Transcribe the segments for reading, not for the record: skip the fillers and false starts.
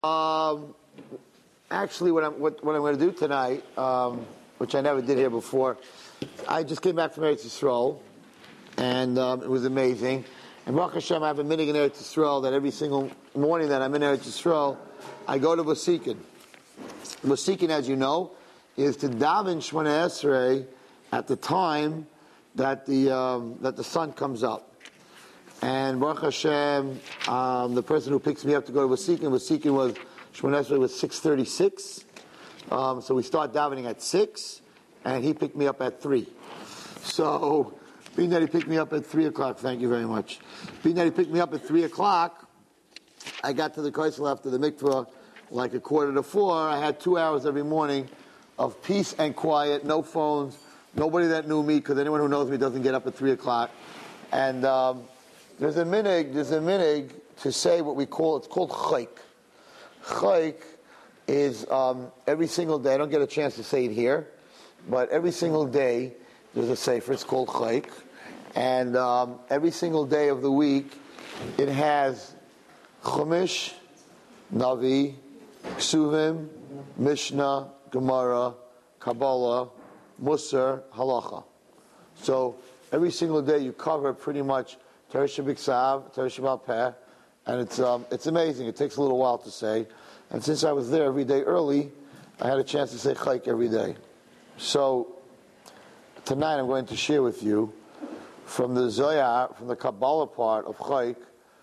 Actually, what I'm going to do tonight, which I never did here before, I just came back from Eretz Yisrael, and it was amazing. And Baruch Hashem, I have a minhag in Eretz Yisrael that every single morning that I'm in Eretz Yisrael, I go to Vasikin. Vasikin, as you know, is to daven Shmoneh Esrei at the time that the sun comes up. And Baruch Hashem, the person who picks me up to go to Vasikin was Shmoneh Esrei was 6:36. So we start davening at 6, and he picked me up at 3. So, being that he picked me up at 3 o'clock, thank you very much. Being that he picked me up at 3 o'clock, I got to the Kaisel after the mikvah like 3:45. I had 2 hours every morning of peace and quiet, no phones, nobody that knew me, because anyone who knows me doesn't get up at 3 o'clock. And there's a minhag to say what we call, it's called chayk. Chayk is every single day, I don't get a chance to say it here, but every single day there's a sefer, it's called chayk, and every single day of the week it has Chumash, Navi, Ksuvim, Mishnah, Gemara, Kabbalah, Musar, Halacha. So every single day you cover pretty much Torah Shebiksav, Torah Shebal Peh, and it's amazing. It takes a little while to say. And since I was there every day early, I had a chance to say chayk every day. So tonight I'm going to share with you from the Zohar, from the Kabbalah part of chayk,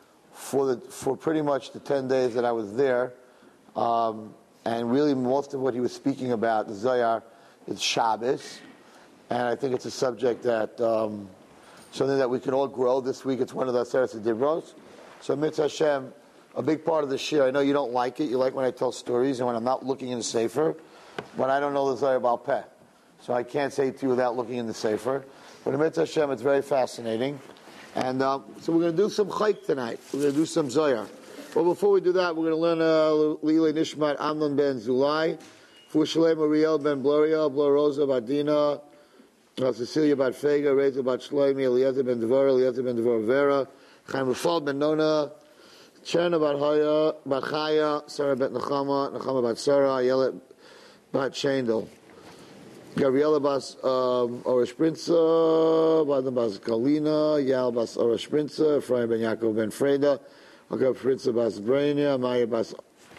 for pretty much the 10 days that I was there. And really most of what he was speaking about, the Zohar, is Shabbos. And I think it's a subject that, something that we can all grow. This week it's one of the Aseret Dibros. So Mitzvah Hashem, a big part of the shir, I know you don't like it. You like when I tell stories and when I'm not looking in the Sefer. But I don't know the Zohar about Peh. So I can't say it to you without looking in the Sefer. But in Mitzvah Hashem, it's very fascinating. And so we're going to do some chayk tonight. We're going to do some Zohar. But before we do that, we're going to learn Lilei Nishmat Amnon ben Zulai, for Shalem Ariel ben Bloria, Blor Rosa Badina, Cecilia bat Fega, Reza bat Shloimi, Eliezer ben Devorah Vera, Chaim Rafal ben Nona, Cherna bat Chaya, Sarah bet Nechama bat Sarah, Ayelet bat Shendel, Gabriela bas Orish Prinza, Badam bas Kalina, Yal bas Orish Prinza, Ephraim ben Yaakov ben Freda, Agab Prinza bas Brainia, Maya bas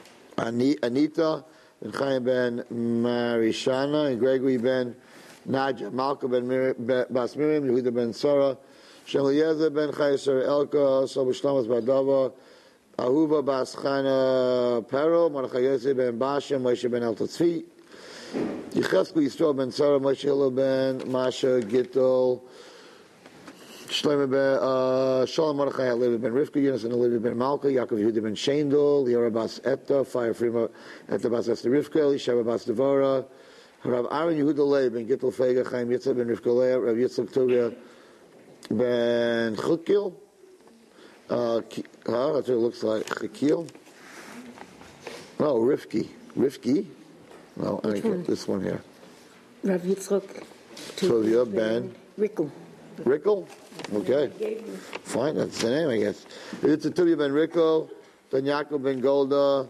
Anita, Ben Chaim ben Marishana, and Gregory ben Naja, Malka ben bas Miriam, Yehuda ben Sarah, Sheliezer ben Chayesar Elka, Sobo Shlomas Badava, Ahuba bas Chana Pero, Mordechai Yosef ben Basha, Moshe ben Eltatzvi, Yecheskel Yisrael ben Sarah, Moshe Hillel ben Masha Gittel, Shlomo ben Shalom Mordechai Levi ben Rivka, Yunus and Levi ben Malka, Yaakov Yehuda ben Shendel, Liora bas Etta, Fire Frima Etta bas Esther Rivka, Elisheva bas Devora, Rav Aaron Yehuda Leib ben Gittel Fega, Chaim Yitzhak ben Rivka Leah, Rav Yitzhak Tovia ben Chukil, that's what it looks like, Chukil. No, Rivki. No, I think this one here. Rav Yitzchak Tovia ben Rickel. Okay. Fine, that's the name, I guess. It's a Tovia ben Rickel, ben Yaakov ben Golda,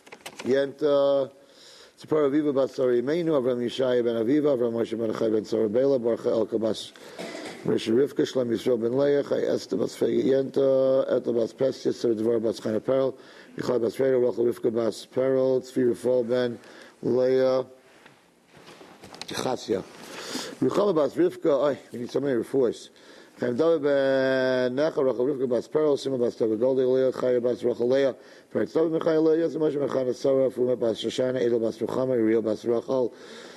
Yenta, Tzipar Aviva bas Sari Meinu, Avram Yishaya ben Aviva, Avram Moshe ben Achai ben Sarabela, Baruch Elka bas Risha Rivka, Shlem Yisrael ben Leah, Chai Esther bas Fega Yenta, Eta bas Pestis, Sarah Devar bas Chana Perel, Yichai bas Freda, Rachel Rivka bas Perel, Tzvi Rafal ben Leah, Chasia. Ruchama bas Rivka, we need so many refours. Chaim David ben Necha, Rachel Rivka bas Perel, Sima bas Tava Golda, Leah, Chaya bas Rachel Leah, Peretz David ben Chaya Leah, Yezim Moshe ben Chana Sarah, Fuma bas Shoshana, Edel bas Ruchama, Uriel bas Rachel,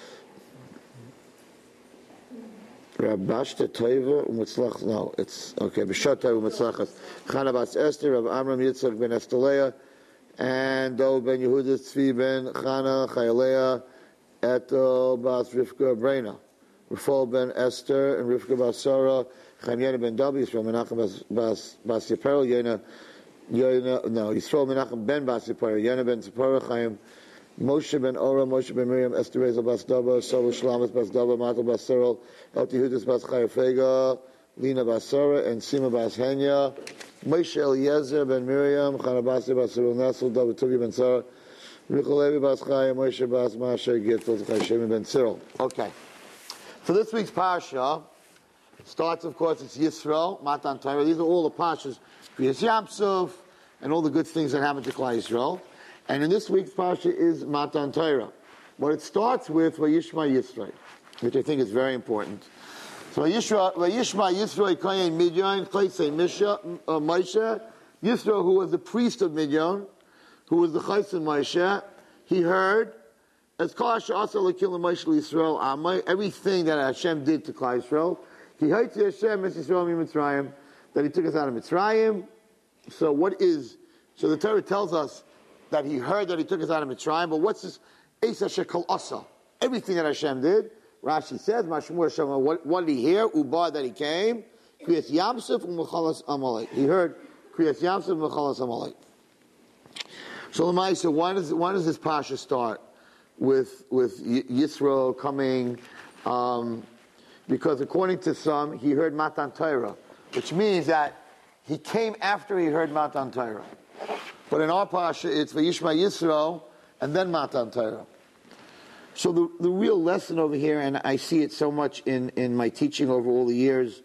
Rabashta Toiva Umetzlach. No, it's okay. B'shat Toiva Umetzlachas. Chana bas Esther, Rav Amram Yitzchak ben Estaleah, and Do ben Yehuda Tzvi ben Chana Chayalea, Eto bas Rivka Breina, Rafal ben Esther and Rivka bas Sarah, Chaim Yena ben Davi, Yisrael Menachem bas Yiperel, Yisrael Menachem ben bas Yiperel, Yena ben Tzipora, Chaim Moshe ben Ora, Moshe ben Miriam, Esther Rezel bas Dava, Sarah Shlamas bas Dava, Matal bas Sarah, El Yehudas bas Chayafega, Lina bas Sarah, and Sima bas Henya, Moshe Eliezer ben Miriam, Chana bas Sarah Nesel, David Tuvi ben Sarah, Okay. So this week's Parsha starts, of course, it's Yisro, Matan Torah. These are all the Parshas, Kriyas Yamsuf, and all the good things that happen to Klal Yisrael. And in this week's Parsha is Matan Torah. But it starts with Vayishma Yisro, which I think is very important. So Vayishma Yisro, Kayin Midyan, Chaysei Moshe, Yisro, who was the priest of Midyan, who was the Chaysei Moshe, he heard, as Kasha also Lakil Moshe Yisrael Amai, everything that Hashem did to Klal Yisrael. He heard to Hashem, Yisrael Mitzrayim, that He took us out of Mitzrayim. So the Torah tells us that He heard that He took us out of Mitzrayim, but what's this? Eisa Shekol Asa. Everything that Hashem did. Rashi says, Mashmur Hashem, what did He hear? Ubar, that He came. Kriyas Yamsuf U'Mechalas Amalek. He heard Kriyas Yamsuf U'Mechalas Amalek. So Lamaisa, why does this Pasha start with Yisro coming? Because according to some, he heard Matan Torah, which means that he came after he heard Matan Torah. But in our Pasha, it's Vayishma Yisro and then Matan Torah. So the real lesson over here, and I see it so much in my teaching over all the years,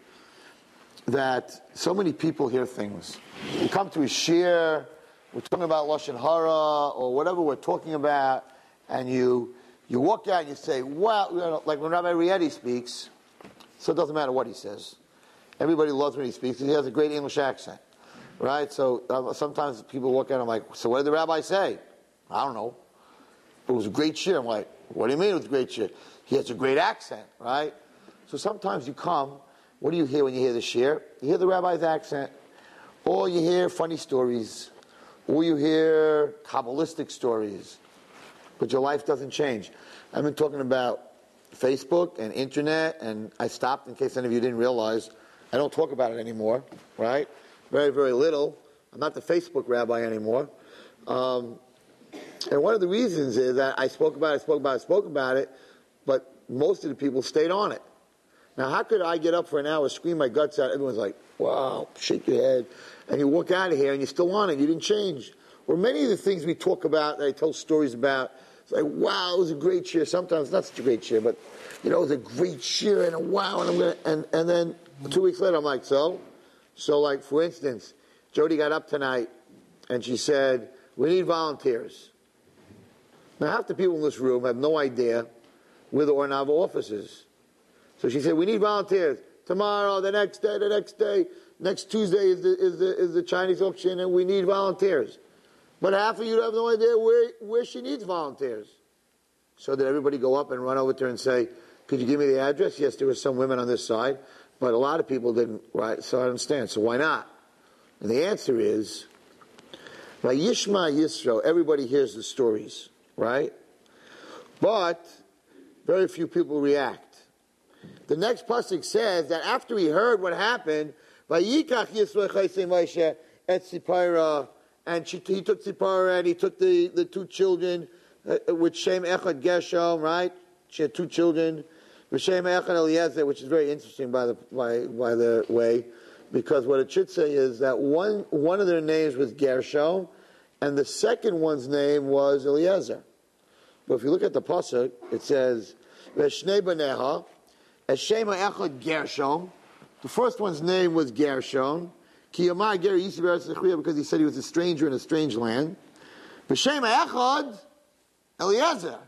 that so many people hear things. You come to a shir, we're talking about Lashon Hara or whatever we're talking about, and you walk out and you say, wow, like when Rabbi Rieti speaks, so it doesn't matter what he says. Everybody loves when he speaks, and he has a great English accent, right? So sometimes people walk out and I'm like, so what did the rabbi say? I don't know. It was a great shir. I'm like, what do you mean it was a great shir? He has a great accent, right? So sometimes you come, what do you hear when you hear the shir? You hear the rabbi's accent, or you hear funny stories, or you hear Kabbalistic stories, but your life doesn't change. I've been talking about Facebook and internet, and I stopped in case any of you didn't realize. I don't talk about it anymore, right? Very, very little. I'm not the Facebook rabbi anymore. And one of the reasons is that I spoke about it, but most of the people stayed on it. Now, how could I get up for an hour, scream my guts out, everyone's like, wow, shake your head, and you walk out of here and you're still on it, you didn't change. Or many of the things we talk about, that I tell stories about, it's like, wow, it was a great cheer. Sometimes not such a great cheer, but, it was a great cheer, and a wow, and then 2 weeks later, I'm like, so like, for instance, Jody got up tonight, and she said, we need volunteers. Now, half the people in this room have no idea where the Ornava office is. So she said, we need volunteers. Tomorrow, the next day, next Tuesday is the Chinese auction, and we need volunteers. But half of you have no idea where she needs volunteers. So did everybody go up and run over to her and say, could you give me the address? Yes, there were some women on this side, but a lot of people didn't, right? So I understand. So why not? And the answer is, Vayishma Yisro, everybody hears the stories, right? But very few people react. The next pasuk says that after he heard what happened, Vayikach Yisro Chaysei Moshe et Tzipora, and he took Tzipora and he took the two children, with Shem Echad Gershom, right? She had two children, with Shem Echad Eliezer, which is very interesting by the way, because what it should say is that one of their names was Gershom, and the second one's name was Eliezer. But if you look at the pasuk, it says Veshnei Baneha, Shema Echad Gershom. The first one's name was Gershom, Kiyamah Ger Yisi Beretz Nechriya, because he said he was a stranger in a strange land. V'Shema Echad Eliezer.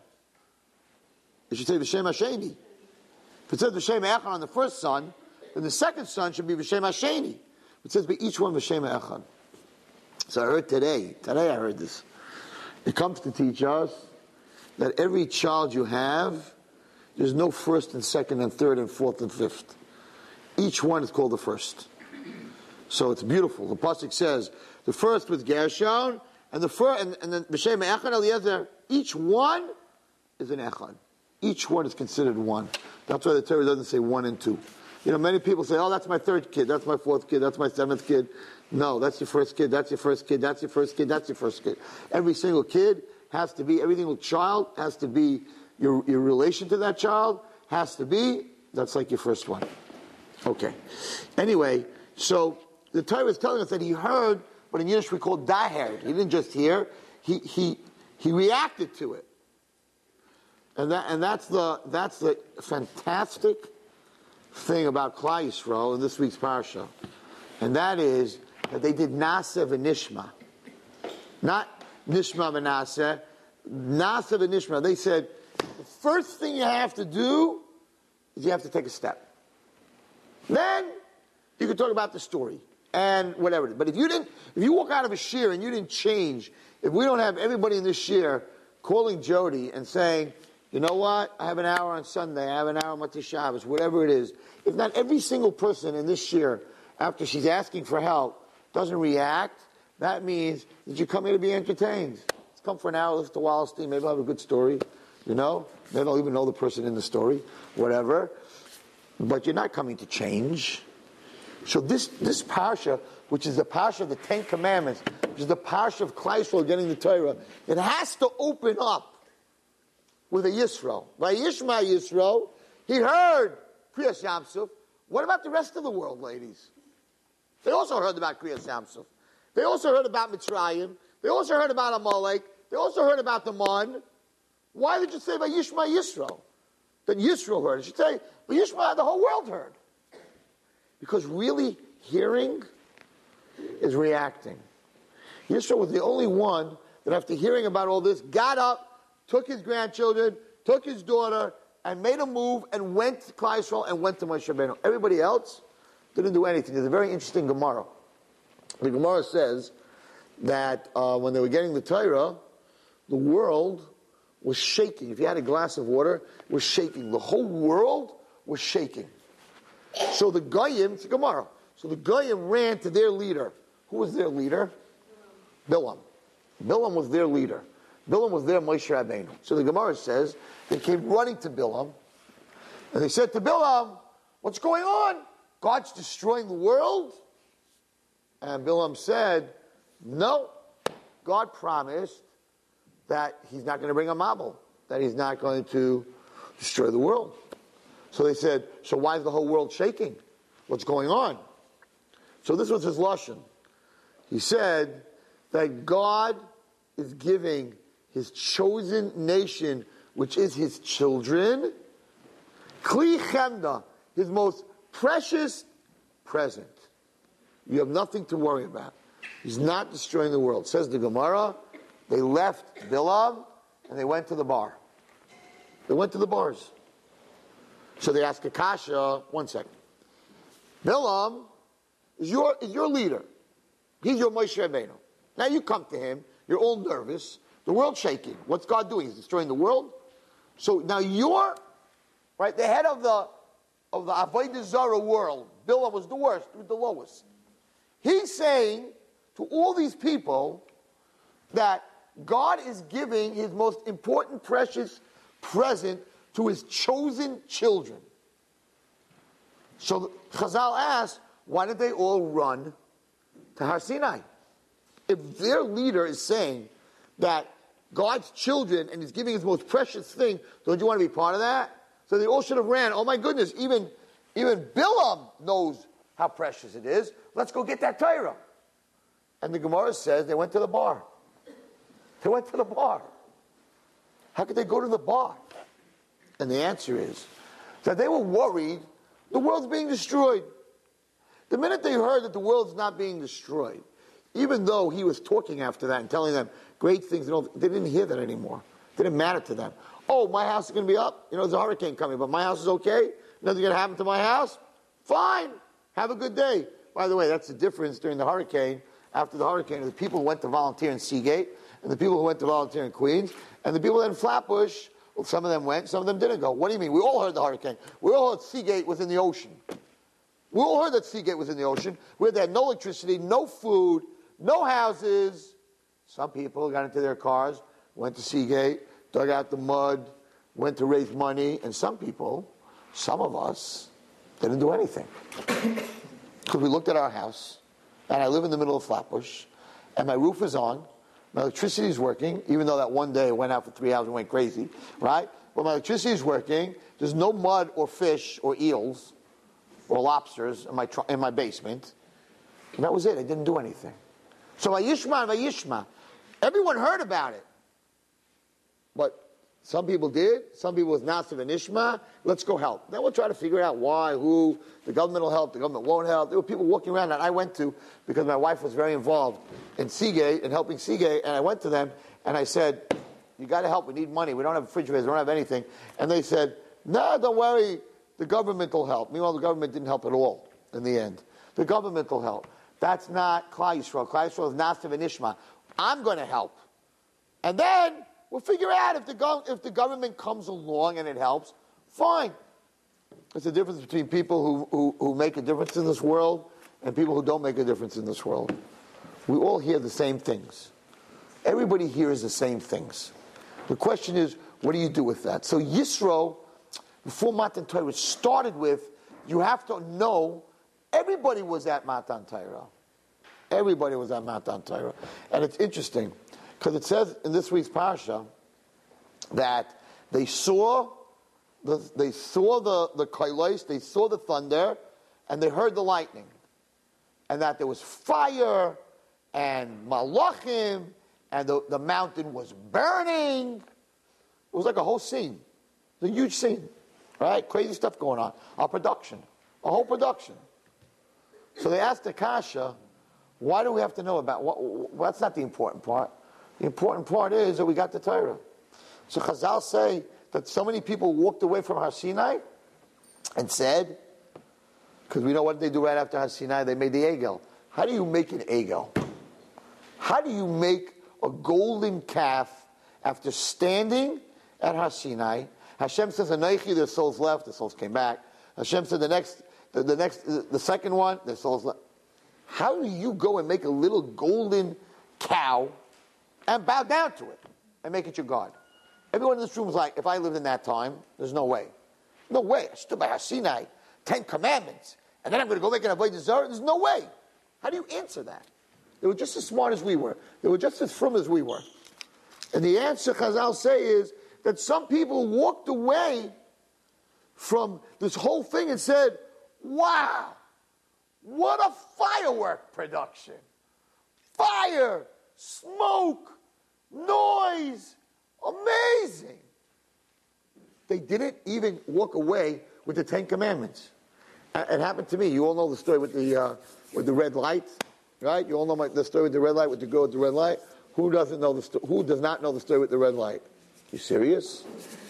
It should say V'Shem Hasheni. If it says V'Shem Echad on the first son, then the second son should be V'Shem Hasheni. It says, but each one V'Shem Echad. So I heard today I heard this. It comes to teach us that every child you have, there's no first and second and third and fourth and fifth. Each one is called the first. So it's beautiful. The pasuk says the first was Gershon, and then B'Shem Echad Eliezer. Each one is an Echad. Each one is considered one. That's why the Torah doesn't say 1 and 2. Many people say, oh, that's my third kid, that's my fourth kid, that's my seventh kid. No, that's your first kid, that's your first kid, that's your first kid, that's your first kid. Every single kid has to be, every single child has to be, your relation to that child has to be, that's like your first one. Okay. Anyway, so the Torah is telling us that he heard what in Yiddish we call daher. He didn't just hear, he He reacted to it. And that's the fantastic thing about Klal Yisrael in this week's parsha. And that is that they did Nasa v'Nishma. Not Nishma v'Nasa. Nasa v'Nishma. They said, the first thing you have to do is you have to take a step. Then you can talk about the story and whatever. But if you walk out of a shir and you didn't change, if we don't have everybody in this shir calling Jody and saying, you know what, I have an hour on Sunday, I have an hour on Motzei Shabbos, whatever it is, if not every single person in this shir, after she's asking for help, doesn't react, that means that you come here to be entertained. Let's come for an hour, listen to Wallerstein, maybe I'll have a good story, maybe I'll even know the person in the story, whatever. But you're not coming to change. So this parsha, which is the parsha of the Ten Commandments, which is the parsha of Klal Yisrael getting the Torah, it has to open up with a Yisro. Vayishma Yisro, he heard Kriyas Yamsuf. What about the rest of the world, ladies? They also heard about Kriyas Yamsuf. They also heard about Mitzrayim. They also heard about Amalek. They also heard about the Mon. Why did you say Vayishma Yisro? Then Yisro heard. It should say Vayishma, the whole world heard. Because really hearing is reacting. Yisro was the only one that after hearing about all this, got up, took his grandchildren, took his daughter, and made a move and went to Klal Yisrael and went to Moshe Rabbeinu. Everybody else didn't do anything. There's a very interesting Gemara. The Gemara says that when they were getting the Torah, the world was shaking. If you had a glass of water, it was shaking. The whole world was shaking. So the Goyim, it's a Gemara, so the Goyim ran to their leader. Who was their leader? Bilam. Bilam was their leader. Bilam was their Moshe Rabbeinu. So the Gemara says they came running to Bilam, and they said to Bilam, what's going on? God's destroying the world? And Bilam said, no, God promised that he's not going to bring a Mabul, that he's not going to destroy the world. So they said, so why is the whole world shaking? What's going on? So this was his lashon. He said that God is giving his chosen nation, which is his children, Kli Chemda, his most precious present. You have nothing to worry about. He's not destroying the world. Says the Gemara, they left Bilam and they went to the bar. They went to the bars. So they asked Akasha, 1 second. Bilam is your leader. He's your Moshe Rabbeinu. Now you come to him, you're all nervous, the world's shaking. What's God doing? He's destroying the world? So now you're, right, the head of the Avodah Zarah world. Bilam was the worst, the lowest. He's saying to all these people that God is giving his most important, precious present to his chosen children. So Chazal asked, why did they all run to Har Sinai? If their leader is saying that God's children and he's giving his most precious thing, don't you want to be part of that? So they all should have ran. Oh my goodness, even Bilam knows how precious it is. Let's go get that Torah. And the Gemara says they went to the bar. They went to the bar. How could they go to the bar? And the answer is that they were worried the world's being destroyed. The minute they heard that the world's not being destroyed, even though he was talking after that and telling them great things, and all, they didn't hear that anymore. It didn't matter to them. Oh, my house is going to be up. There's a hurricane coming, but my house is okay. Nothing's going to happen to my house. Fine. Have a good day. By the way, that's the difference during the hurricane. After the hurricane, the people who went to volunteer in Seagate, and the people who went to volunteer in Queens, and the people in Flatbush, well, some of them went, some of them didn't go. What do you mean? We all heard the hurricane. We all heard Seagate was in the ocean. We all heard that Seagate was in the ocean, where they had no electricity, no food, no houses. Some people got into their cars, went to Seagate, dug out the mud, went to raise money, and some people, some of us, didn't do anything. Because we looked at our house, and I live in the middle of Flatbush, and my roof is on, my electricity is working, even though that one day it went out for 3 hours and went crazy, right? But my electricity is working, there's no mud or fish or eels or lobsters in my basement, and that was it. I didn't do anything. So Vayishma and Vayishma, everyone heard about it. Some people did. Some people was Nasiv and Ishma. Let's go help. Then we'll try to figure out why, who. The government will help. The government won't help. There were people walking around that I went to because my wife was very involved in Seagate and helping Seagate. And I went to them and I said, you got to help. We need money. We don't have refrigerators. We don't have anything. And they said, no, don't worry. The government will help. Meanwhile, the government didn't help at all in the end. The government will help. That's not Klal Yisrael. Klal Yisrael is Nasiv and Ishma. I'm going to help. And then we'll figure out if the government comes along and it helps, fine. There's a difference between people who make a difference in this world and people who don't make a difference in this world. We all hear the same things. Everybody hears the same things. The question is, what do you do with that? So Yisro, before Matan Torah started with, you have to know everybody was at Matan Torah. Everybody was at Matan Torah. And it's interesting, because it says in this week's parasha that they saw the kailos, they saw the thunder, and they heard the lightning, and that there was fire and malachim, and the mountain was burning. It was like a whole scene. It was a huge scene, right? Crazy stuff going on. A whole production. So they asked the kasha, why do we have to know about what? Well, that's not the important part. The important part is that we got the Torah. So Chazal say that so many people walked away from Har Sinai and said, because we know what they do right after Har Sinai, they made the Egel. How do you make an Egel? How do you make a golden calf after standing at Har Sinai? Hashem says, Anochi, their souls left, their souls came back. Hashem said the second one, their souls left. How do you go and make a little golden cow and bow down to it and make it your God? Everyone in this room is like, if I lived in that time, there's no way. No way. I stood by Har Sinai, 10 commandments, and then I'm going to go make an Avodah Zarah. There's no way. How do you answer that? They were just as smart as we were. They were just as frum as we were. And the answer, Chazal say, is that some people walked away from this whole thing and said, wow, what a firework production. Fire, smoke, noise, amazing. They didn't even walk away with the 10 Commandments. It happened to me. You all know the story with the red light, right? You all know the story with the red light, with the girl with the red light. Who doesn't know the story? Who does not know the story with the red light? You serious?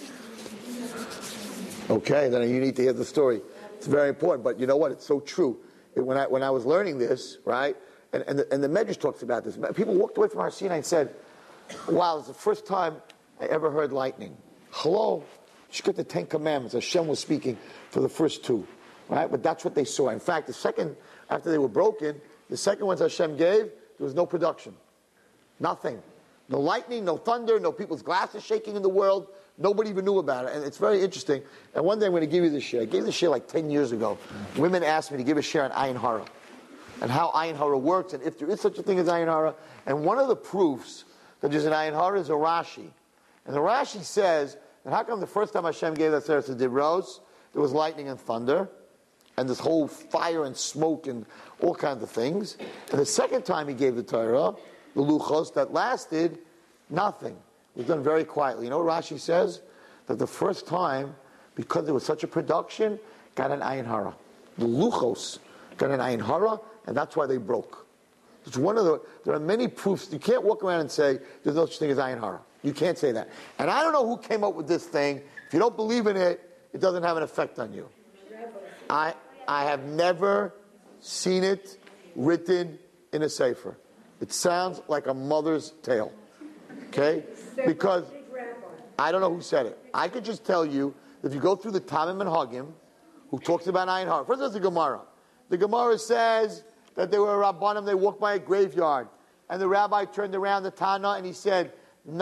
Okay, then you need to hear the story. It's very important. But you know what? It's so true. When I was learning this, right, and the Medrash talks about this. People walked away from Har Sinai and said, wow, it's the first time I ever heard lightning. Hello? You got the 10 Commandments. Hashem was speaking for the first two. Right? But that's what they saw. In fact, the second, after they were broken, the second ones Hashem gave, there was no production. Nothing. No lightning, no thunder, no people's glasses shaking in the world. Nobody even knew about it. And it's very interesting. And one day I'm going to give you this share. I gave this share like 10 years ago. Women asked me to give a share on Ayin Hara and how Ayin Hara works and if there is such a thing as Ayin Hara. And one of the proofs that there's an Ayin Hara is a Rashi. And the Rashi says, and how come the first time Hashem gave that Seres Dibros, there was lightning and thunder, and this whole fire and smoke and all kinds of things. And the second time he gave the Torah, the Luchos, that lasted nothing. It was done very quietly. You know what Rashi says? That the first time, because there was such a production, got an Ayin Hara. The Luchos got an Ayin Hara, and that's why they broke. It's there are many proofs. You can't walk around and say, there's no such thing as Ayin Hara. You can't say that. And I don't know who came up with this thing. If you don't believe in it, it doesn't have an effect on you. I have never seen it written in a sefer. It sounds like a mother's tale. Okay? Because I don't know who said it. I could just tell you, if you go through the Tamim and Hagim, who talks about Ayin Hara. First, there's the Gemara. The Gemara says that there were a Rabbanim, they walked by a graveyard, and the rabbi turned around the Tana and he said,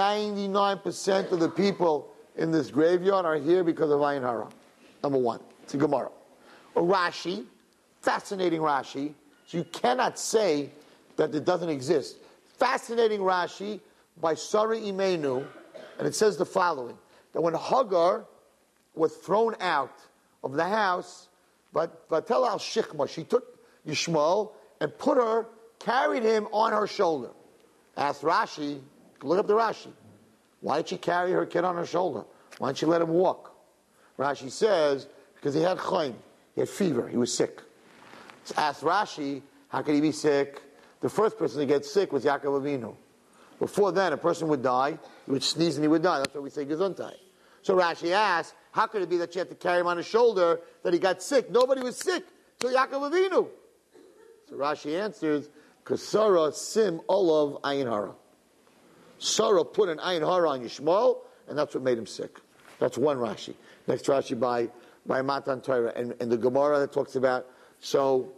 99% of the people in this graveyard are here because of Ayin Hara. Number one. It's a Gemara. A Rashi, fascinating Rashi, so you cannot say that it doesn't exist. Fascinating Rashi by Sari Imenu, and it says the following, that when Hagar was thrown out of the house, but Vatel al Shikma, she took Yishmael and carried him on her shoulder. Asked Rashi, look up the Rashi. Why did she carry her kid on her shoulder? Why didn't she let him walk? Rashi says, because he had chaim, he had fever, he was sick. So asked Rashi, how could he be sick? The first person to get sick was Yaakov Avinu. Before then, a person would die, he would sneeze and he would die. That's why we say Gesundheit. So Rashi asked, how could it be that she had to carry him on her shoulder, that he got sick? Nobody was sick till Yaakov Avinu. So Rashi answers, because Sarah sim olav ayin hara. Sarah put an ayin hara on Yishmael, and that's what made him sick. That's one Rashi. Next Rashi by Matan Torah. And the Gemara that talks about, so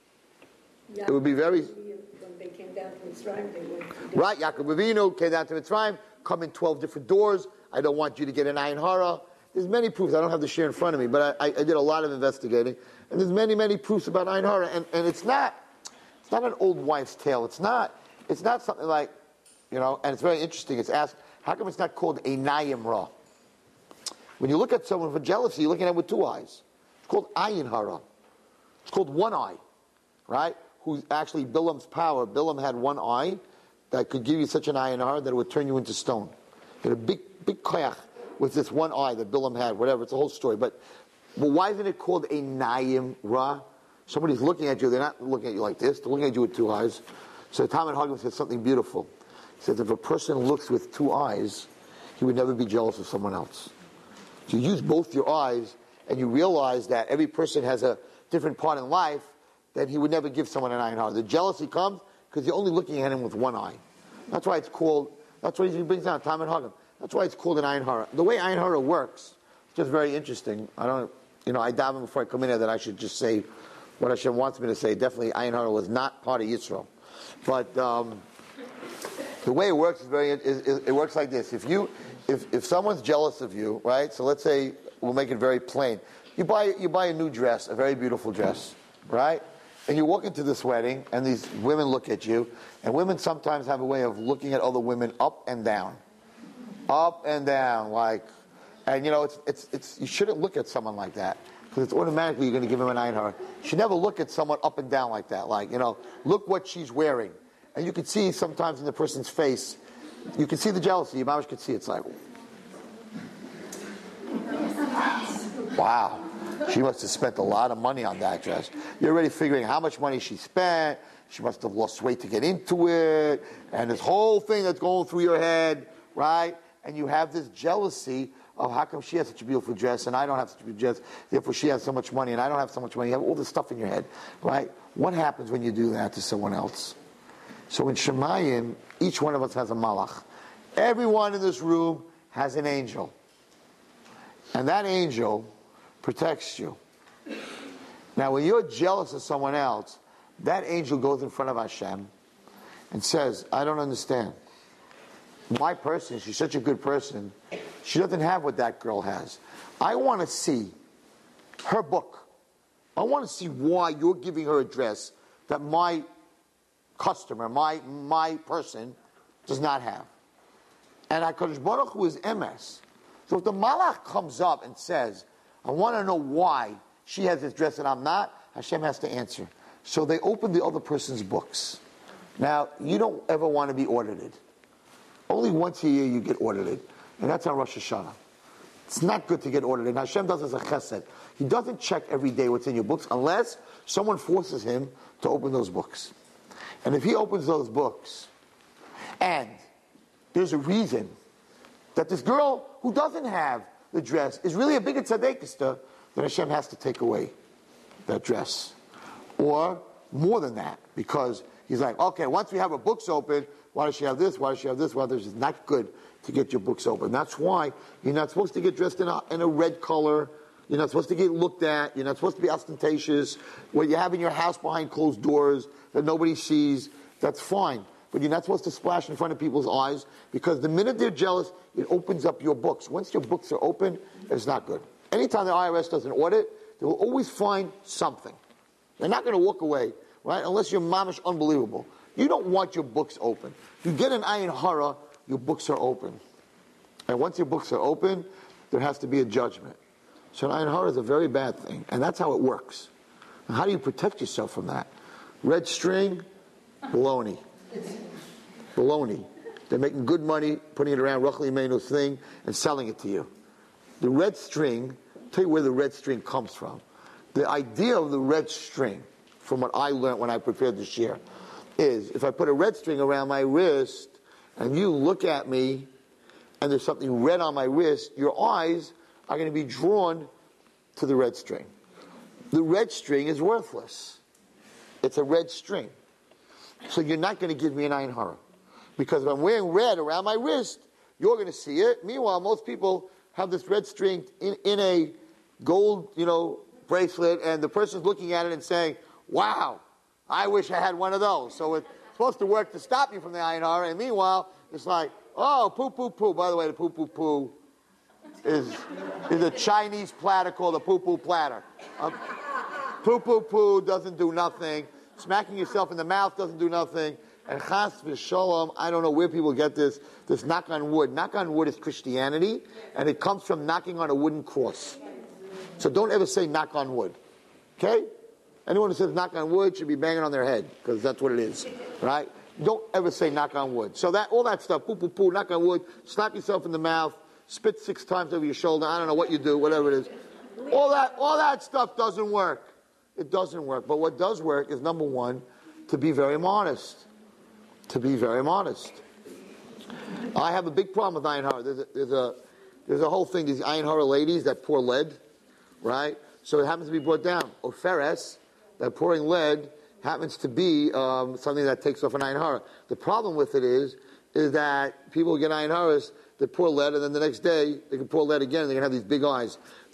it would be very... When they came down to Mitzrayim, they went to... Right, Yaakov Avinu came down to Mitzrayim, come in 12 different doors. I don't want you to get an ayin hara. There's many proofs. I don't have the share in front of me, but I did a lot of investigating. And there's many, many proofs about ayin hara. And it's not an old wives' tale. It's not something like, and it's very interesting. It's asked, how come it's not called a nayim ra? When you look at someone for jealousy, you're looking at it with two eyes. It's called ayin hara. It's called one eye, right? Who's actually Bilam's power. Bilam had one eye that could give you such an ayin hara that it would turn you into stone. He had a big koyach with this one eye that Bilam had, whatever. It's a whole story. But why isn't it called a nayim ra? Somebody's looking at you. They're not looking at you like this. They're looking at you with two eyes. So Talmud Hagim says something beautiful. He says if a person looks with two eyes, he would never be jealous of someone else. If you use both your eyes and you realize that every person has a different part in life, then he would never give someone an ayin hara. The jealousy comes because you're only looking at him with one eye. That's why it's called, that's what he brings down, Talmud Hagim. That's why it's called an ayin hara. The way ayin hara works, it's just very interesting. I daven before I come in here that I should just say what Hashem wants me to say. Definitely ayin hara was not part of Yisrael. But the way it works is it works like this. If someone's jealous of you, right? So let's say we'll make it very plain. You buy a new dress, a very beautiful dress, right? And you walk into this wedding, and these women look at you, and women sometimes have a way of looking at other women up and down, and you shouldn't look at someone like that because it's automatically you're going to give him an ayin hara. You should never look at someone up and down like that, look what she's wearing, and you can see sometimes in the person's face, you can see the jealousy. You always could see it's like, wow. She must have spent a lot of money on that dress. You're already figuring how much money she spent. She must have lost weight to get into it. And this whole thing that's going through your head, right? And you have this jealousy of how come she has such a beautiful dress and I don't have such a beautiful dress. Therefore, she has so much money and I don't have so much money. You have all this stuff in your head, right? What happens when you do that to someone else? So in Shemayim, each one of us has a malach. Everyone in this room has an angel. And that angel protects you. Now, when you're jealous of someone else, that angel goes in front of Hashem and says, I don't understand. My person, she's such a good person, she doesn't have what that girl has. I want to see her book. I want to see why you're giving her a dress that my customer, my person, does not have. And HaKadosh Baruch Hu is MS. So if the malach comes up and says, I want to know why she has this dress and I'm not, Hashem has to answer. So they open the other person's books. Now, you don't ever want to be audited. Only once a year you get audited. And that's on Rosh Hashanah. It's not good to get audited. And Hashem does as a chesed. He doesn't check every day what's in your books unless someone forces him to open those books. And if he opens those books, and there's a reason that this girl who doesn't have the dress is really a bigger tzaddikister, then Hashem has to take away that dress. Or more than that, because he's like, okay, once we have our books open, why does she have this? Why does she have this? Why does it's not good to get your books open? That's why you're not supposed to get dressed in a red color. You're not supposed to get looked at. You're not supposed to be ostentatious. What you have in your house behind closed doors that nobody sees, that's fine. But you're not supposed to splash in front of people's eyes, because the minute they're jealous, it opens up your books. Once your books are open, it's not good. Anytime the IRS does an audit, they will always find something. They're not going to walk away, right? Unless you're mamish unbelievable. You don't want your books open. If you get an ayin hara, your books are open. And once your books are open, there has to be a judgment. So an ayin hara is a very bad thing. And that's how it works. Now, how do you protect yourself from that? Red string, baloney. Baloney. They're making good money, putting it around Rachel Imeinu's thing, and selling it to you. The red string, I'll tell you where the red string comes from. The idea of the red string, from what I learned when I prepared this year, is if I put a red string around my wrist, and you look at me, and there's something red on my wrist, your eyes are going to be drawn to the red string. The red string is worthless. It's a red string. So you're not going to give me an ayin hara. Because if I'm wearing red around my wrist, you're going to see it. Meanwhile, most people have this red string in a gold, bracelet, and the person's looking at it and saying, wow, I wish I had one of those. So it's supposed to work to stop you from the ayin hara, and meanwhile, it's like, oh, poo, poo, poo. By the way, the poo, poo, poo is a Chinese platter called a poo, poo platter. Poo, poo, poo doesn't do nothing. Smacking yourself in the mouth doesn't do nothing. And chas v'sholom, I don't know where people get this knock on wood. Knock on wood is Christianity, and it comes from knocking on a wooden cross. So don't ever say knock on wood. Okay? Anyone who says knock on wood should be banging on their head, because that's what it is. Right? Don't ever say knock on wood. So all that stuff, poo, poo, poo, knock on wood, slap yourself in the mouth, spit 6 times over your shoulder, I don't know what you do, whatever it is. All that stuff doesn't work. It doesn't work. But what does work is, number one, to be very modest. To be very modest. I have a big problem with ayin hara. There's a whole thing, these ayin hara ladies that pour lead, right? So it happens to be brought down. Oferes, that pouring lead, happens to be something that takes off an ayin hara. The problem with it is that people get ayin haras, they pour lead, and then the next day they can pour lead again, and they can have these big eyes.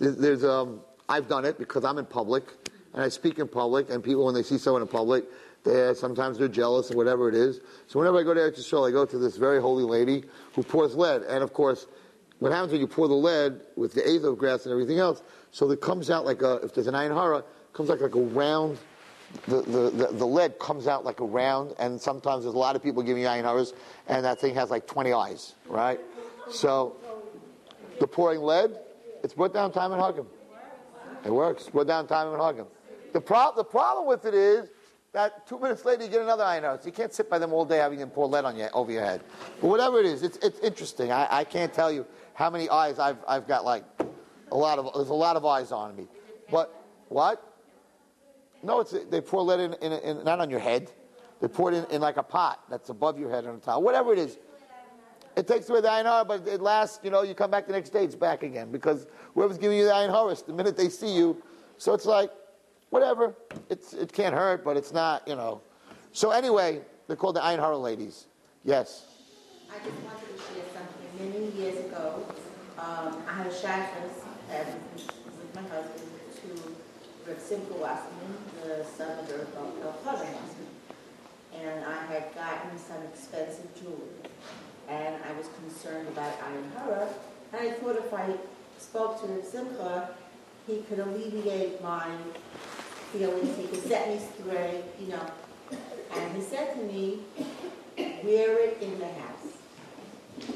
I've done it because I'm in public, and I speak in public, and people, when they see someone in public, sometimes they're jealous or whatever it is. So whenever I go to Eretz Yisrael, I go to this very holy lady who pours lead. And of course, what happens when you pour the lead with the azov grass and everything else, so it comes out like if there's an ayin hara, it comes like a round, the lead comes out like a round, and sometimes there's a lot of people giving you ayin haras, and that thing has like 20 eyes, right? So the pouring lead, it's brought down time and hug him. It works. Brought down time and hug him. The problem with it is that 2 minutes later you get another ayin hara. So you can't sit by them all day having them pour lead on over your head. But whatever it is, it's interesting. I can't tell you how many eyes I've got. Like there's a lot of eyes on me. But what? No, they pour lead in not on your head. They pour it in like a pot that's above your head on a towel. Whatever it is. It takes away the ayin hara, but it lasts, you come back the next day, it's back again. Because whoever's giving you the ayin hara, the minute they see you, so it's like, whatever. It can't hurt, but it's not, So anyway, they're called the ayin hara ladies. Yes? I just wanted to share something. Many years ago, I had a shaykhus with my husband to Rav Simcha Wasserman, the son of Rav Chaim Wasserman. And I had gotten some expensive jewelry. And I was concerned about ayin hara. And I thought if I spoke to Rav Simcha, he could alleviate my feelings, he could set me straight, And he said to me, wear it in the house.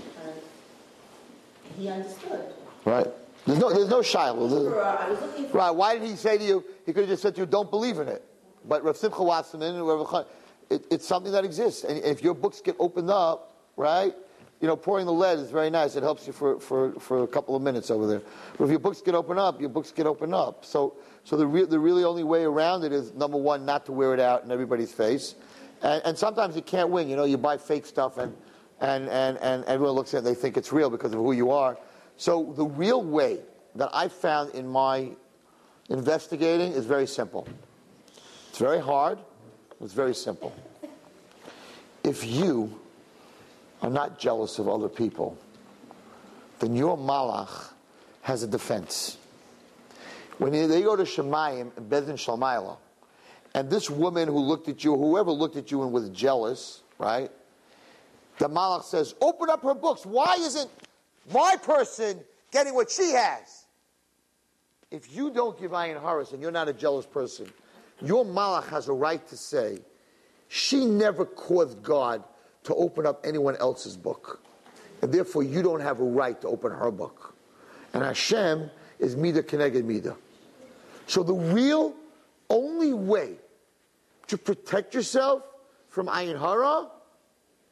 He understood. Right. There's no shiloh. I was looking for... Right. Why did he say to you, he could have just said to you, don't believe in it. But Rav Simcha Wasserman and Rav Chaim, it's something that exists. And if your books get opened up, right? Pouring the lead is very nice. It helps you for a couple of minutes over there. But if your books get open up, your books get open up. So the really only way around it is, number one, not to wear it out in everybody's face. And sometimes you can't win. You buy fake stuff and everyone looks at it and they think it's real because of who you are. So the real way that I found in my investigating is very simple. It's very hard. It's very simple. If you are not jealous of other people, then your malach has a defense. When they go to Shemayim, Bezin Shalmayla, and this woman who looked at you, whoever looked at you and was jealous, right? The malach says, open up her books. Why isn't my person getting what she has? If you don't give ayin haras and you're not a jealous person, your malach has a right to say, she never caused God to open up anyone else's book. And therefore, you don't have a right to open her book. And Hashem is Midah Keneged Midah. So the real only way to protect yourself from ayin hara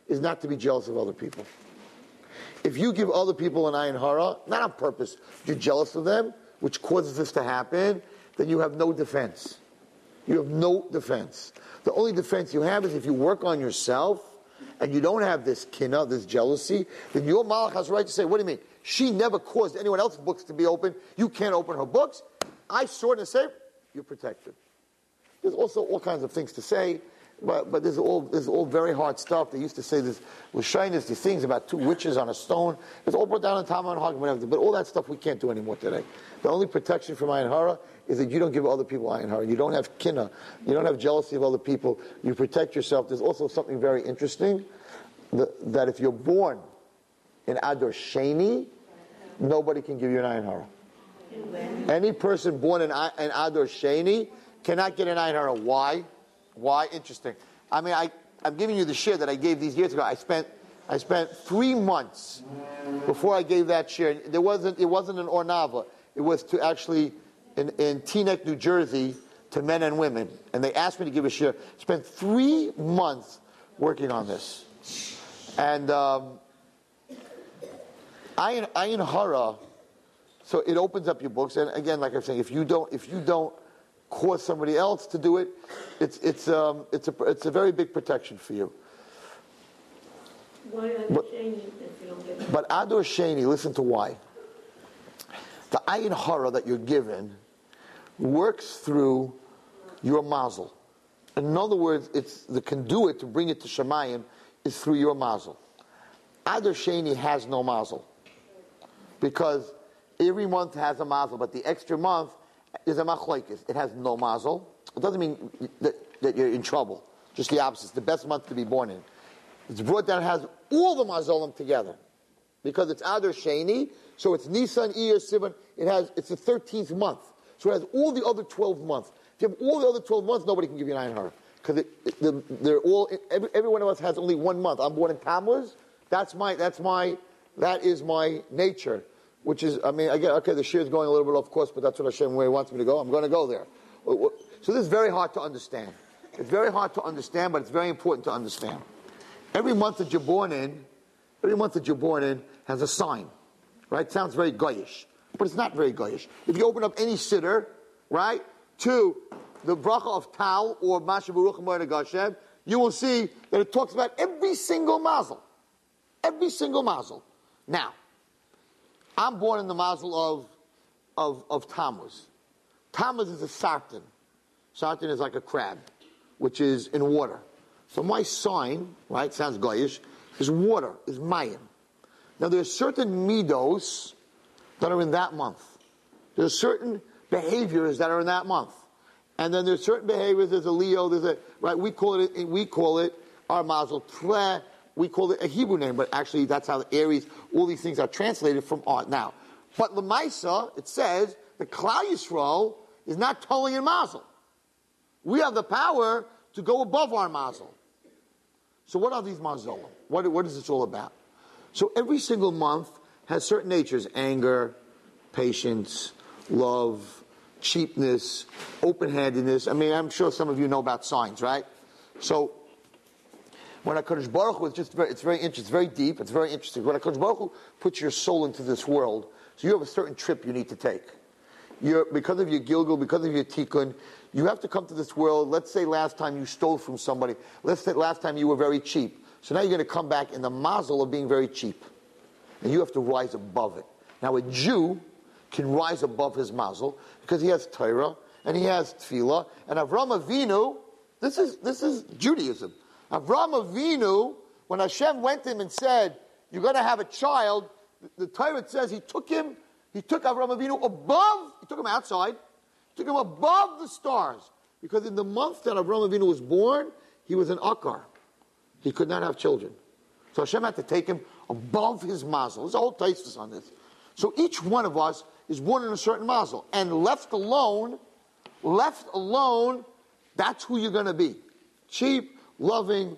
is not to be jealous of other people. If you give other people an ayin hara, not on purpose, you're jealous of them, which causes this to happen, then you have no defense. You have no defense. The only defense you have is if you work on yourself and you don't have this kinna, this jealousy, then your malach has the right to say, what do you mean? She never caused anyone else's books to be open. You can't open her books. I saw it and say, you're protected. There's also all kinds of things to say, but this is all very hard stuff. They used to say this with shyness, these things about two witches on a stone. It's all brought down in Talmud and Haggadah, whatever. But all that stuff we can't do anymore today. The only protection from ayin hara is that you don't give other people ayin hara. You don't have kinna. You don't have jealousy of other people. You protect yourself. There's also something very interesting, that if you're born in Adar Sheni, nobody can give you an ayin hara. Any person born in Adar Sheni cannot get an ayin hara. Why? Why? Interesting. I mean, I'm giving you the share that I gave these years ago. I spent 3 months before I gave that share. It wasn't an Ornava. It was to actually in Teaneck, New Jersey, to men and women, and they asked me to give a share. Spent 3 months working on this, and ayin hara. So it opens up your books, and again, like I'm saying, if you don't cause somebody else to do it, it's a very big protection for you. Why Adar Sheni if you don't get it? But Adar Sheni, listen to why. The ayin hara that you're given works through your mazel. In other words, it's the conduit to bring it to Shemayim is through your mazel. Adar Sheni has no mazel because every month has a mazel, but the extra month is a machlokes. It has no mazel. It doesn't mean that you're in trouble. Just the opposite. It's the best month to be born in. It's brought down, has all the mazolim together. Because it's Adar Sheni, so it's Nisan, Iyar, Sivan. It's the 13th month. So it has all the other 12 months. If you have all the other 12 months, nobody can give you an ayin hara. Because they're all, every one of us has only 1 month. I'm born in Tammuz. That is my nature. Which is, I mean, again, okay, the shir is going a little bit off course, but that's what Hashem wants me to go. I'm going to go there. So this is very hard to understand. It's very hard to understand, but it's very important to understand. Every month that you're born in has a sign, right? It sounds very goyish, but it's not very goyish. If you open up any siddur, right, to the bracha of Tal or Masha Baruch Moed Gashem, you will see that it talks about every single mazel. Every single mazel. Now, I'm born in the mazel of Tammuz. Tammuz is a sartan. Sartan is like a crab, which is in water. So my sign, right, sounds goyish, is water, is mayim. Now there's certain midos that are in that month. There's certain behaviors that are in that month. And then there's certain behaviors, there's a Leo, right, we call it our mazel tleh. We call it a Hebrew name, but actually that's how the Aries, all these things are translated from art. Now, but Lemaisa, it says, the Klal Yisrael is not totally in mazel. We have the power to go above our mazel. So what are these mazolim? What is this all about? So every single month has certain natures: anger, patience, love, cheapness, open-handedness. I mean, I'm sure some of you know about signs, right? So when HaKadosh Baruch Hu, it's very interesting, it's very deep, it's very interesting. When HaKadosh Baruch Hu puts your soul into this world, so you have a certain trip you need to take. Because of your Gilgul, because of your Tikkun, you have to come to this world. Let's say last time you stole from somebody. Let's say last time you were very cheap. So now you're going to come back in the mazel of being very cheap. And you have to rise above it. Now a Jew can rise above his mazel because he has Torah and he has Tefillah. And Avraham Avinu, this is Judaism. Avraham Avinu, when Hashem went to him and said, you're going to have a child, the Torah says he took Avraham Avinu above, he took him outside, took him above the stars. Because in the month that Avraham Avinu was born, he was an Akar. He could not have children. So Hashem had to take him above his mazel. There's a whole thesis on this. So each one of us is born in a certain mazel. And left alone, that's who you're going to be. Cheap, loving,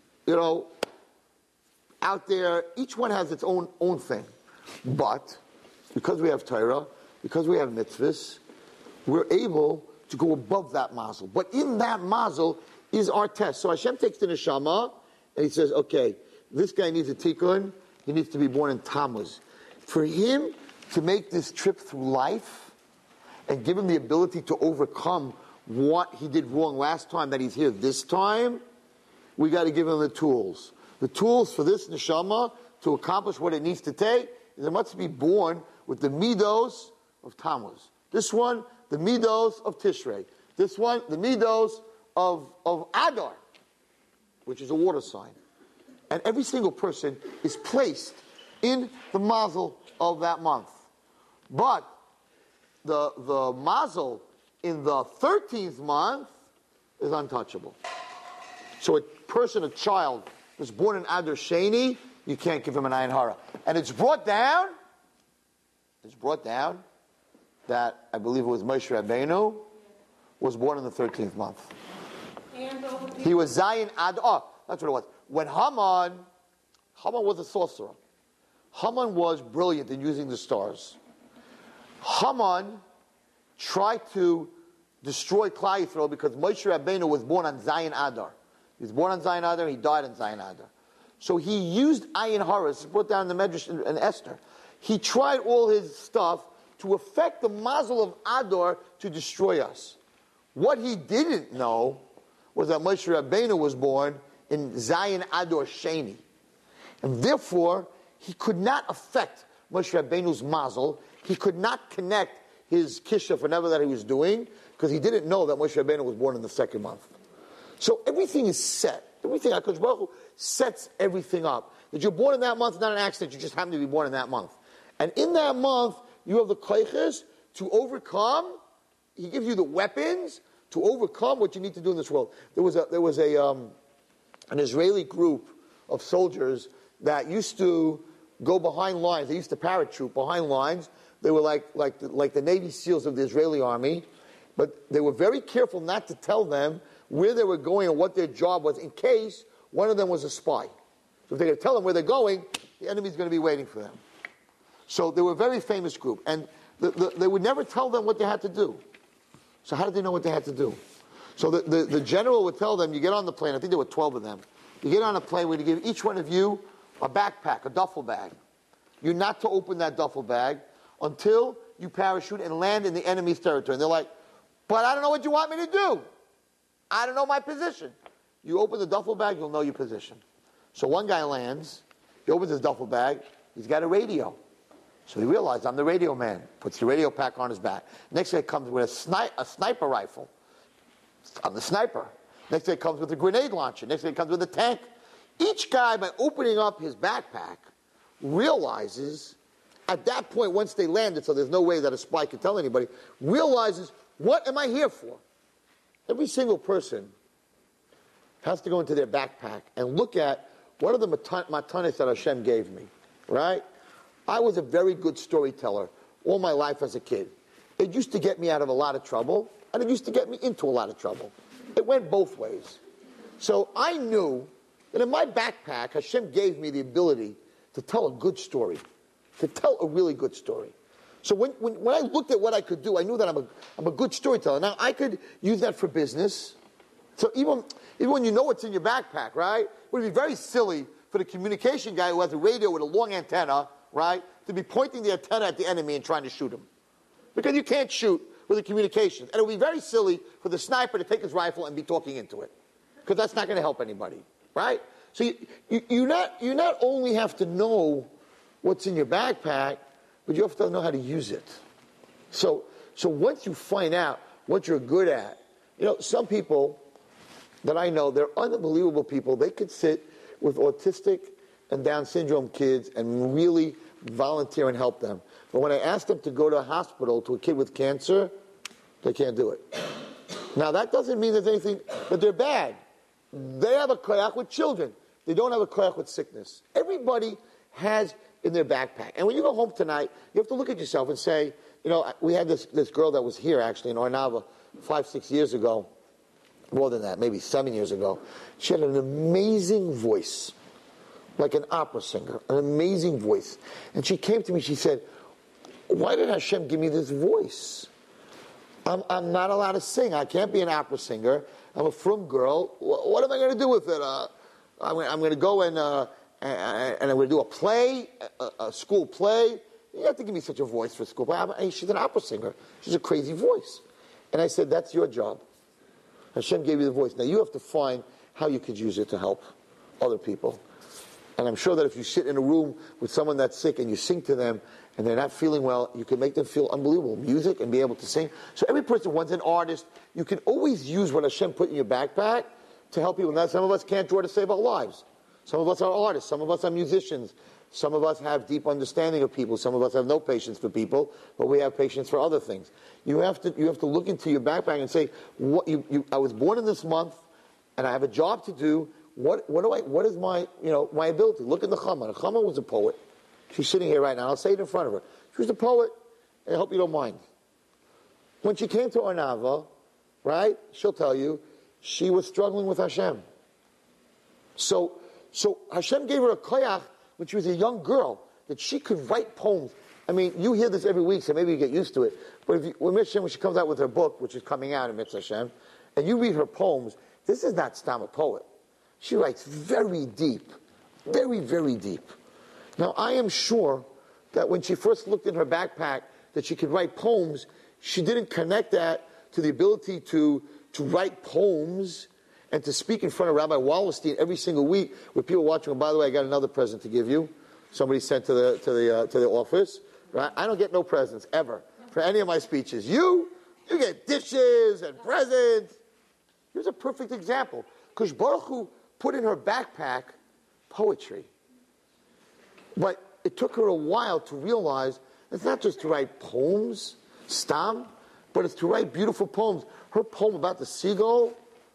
out there. Each one has its own thing. But because we have Torah, because we have mitzvahs, we're able to go above that mazel. But in that mazel is our test. So Hashem takes the neshama and he says, okay, this guy needs a tikkun, he needs to be born in Tammuz. For him to make this trip through life and give him the ability to overcome what he did wrong last time that he's here this time, we got to give him the tools. The tools for this neshama to accomplish what it needs to take is it must be born with the midos of Tammuz. This one, the midos of Tishrei. This one, the midos of Adar, which is a water sign. And every single person is placed in the mazel of that month. But the mazel in the 13th month is untouchable. So a person, a child, that's born in Adar Sheni, you can't give him an ayin hara. And it's brought down that I believe it was Moshe Rabbeinu was born in the 13th month. He was Zayin Adar. Oh, that's what it was. When Haman was a sorcerer. Haman was brilliant in using the stars. Haman tried to destroy Klal Yisrael because Moshe Rabbeinu was born on Zayin Adar. He was born on Zayin Adar, he died on Zayin Adar. So he used ayin hara, it's put down in the Medrash and Esther. He tried all his stuff to affect the mazel of Adar to destroy us. What he didn't know was that Moshe Rabbeinu was born in Zayin Adar Sheni. And therefore, he could not affect Moshe Rabbeinu's mazel. He could not connect his kishuf, whatever that he was doing, because he didn't know that Moshe Rabbeinu was born in the second month. So everything is set. Everything, HaKadosh Baruch Hu sets everything up. That you're born in that month is not an accident. You just happen to be born in that month. And in that month, you have the koiches to overcome. He gives you the weapons to overcome what you need to do in this world. There was an Israeli group of soldiers that used to go behind lines. They used to paratroop behind lines. They were like the Navy SEALs of the Israeli army. But they were very careful not to tell them where they were going and what their job was in case one of them was a spy. So if they're going to tell them where they're going, the enemy's going to be waiting for them. So they were a very famous group. And they would never tell them what they had to do. So how did they know what they had to do? So the general would tell them, you get on the plane, I think there were 12 of them. You get on a plane, we're going to give each one of you a backpack, a duffel bag. You're not to open that duffel bag until you parachute and land in the enemy's territory. And they're like, but I don't know what you want me to do. I don't know my position. You open the duffel bag, you'll know your position. So one guy lands, he opens his duffel bag, he's got a radio. So he realized, I'm the radio man. Puts the radio pack on his back. Next guy comes with a sniper rifle. I'm the sniper. Next guy comes with a grenade launcher. Next guy comes with a tank. Each guy, by opening up his backpack, realizes, at that point, once they landed, so there's no way that a spy could tell anybody, realizes, what am I here for? Every single person has to go into their backpack and look at what are the matanis that Hashem gave me, right? I was a very good storyteller all my life as a kid. It used to get me out of a lot of trouble, and it used to get me into a lot of trouble. It went both ways. So I knew that in my backpack, Hashem gave me the ability to tell a good story, to tell a really good story. So when I looked at what I could do, I knew that I'm a good storyteller. Now, I could use that for business. So even when you know what's in your backpack, right, it would be very silly for the communication guy who has a radio with a long antenna, right, to be pointing the antenna at the enemy and trying to shoot him. Because you can't shoot with the communications. And it would be very silly for the sniper to take his rifle and be talking into it. Because that's not going to help anybody, right? So you not only have to know what's in your backpack, but you have to know how to use it. So once you find out what you're good at, some people that I know, they're unbelievable people. They could sit with autistic and Down syndrome kids and really volunteer and help them. But when I ask them to go to a hospital to a kid with cancer, they can't do it. Now, that doesn't mean there's anything, that they're bad. They have a koyach with children. They don't have a koyach with sickness. Everybody has in their backpack. And when you go home tonight, you have to look at yourself and say, we had this girl that was here actually in Ornava 5-6 years ago, more than that, maybe 7 years ago. She had an amazing voice, like an opera singer, an amazing voice. And she came to me, she said, why did Hashem give me this voice? I'm not allowed to sing. I can't be an opera singer. I'm a frum girl. What am I going to do with it? I'm going to go and I'm going to do a play, a school play. You have to give me such a voice for school play. She's an opera singer. She's a crazy voice. And I said, that's your job. Hashem gave you the voice. Now you have to find how you could use it to help other people. And I'm sure that if you sit in a room with someone that's sick and you sing to them and they're not feeling well, you can make them feel unbelievable music and be able to sing. So every person, one's an artist, you can always use what Hashem put in your backpack to help people. Now, some of us can't draw to save our lives. Some of us are artists. Some of us are musicians. Some of us have deep understanding of people. Some of us have no patience for people, but we have patience for other things. You have to look into your backpack and say, I was born in this month, and I have a job to do. What is my my ability? Look at the Chama. The Chama was a poet. She's sitting here right now. I'll say it in front of her. She was a poet. I hope you don't mind. When she came to Arnava, right? She'll tell you she was struggling with Hashem. So Hashem gave her a koyach when she was a young girl, that she could write poems. I mean, you hear this every week, so maybe you get used to it. But when she comes out with her book, which is coming out in Mitzvah Hashem, and you read her poems, this is not Stam a poet. She writes very deep, very, very deep. Now, I am sure that when she first looked in her backpack that she could write poems, she didn't connect that to the ability to write poems and to speak in front of Rabbi Wallerstein every single week with people watching. And by the way, I got another present to give you. Somebody sent to the office. Right? I don't get no presents ever for any of my speeches. You get dishes and presents. Here's a perfect example. Because Baruch Hu put in her backpack poetry. But it took her a while to realize it's not just to write poems, stam, but it's to write beautiful poems. Her poem about the seagull,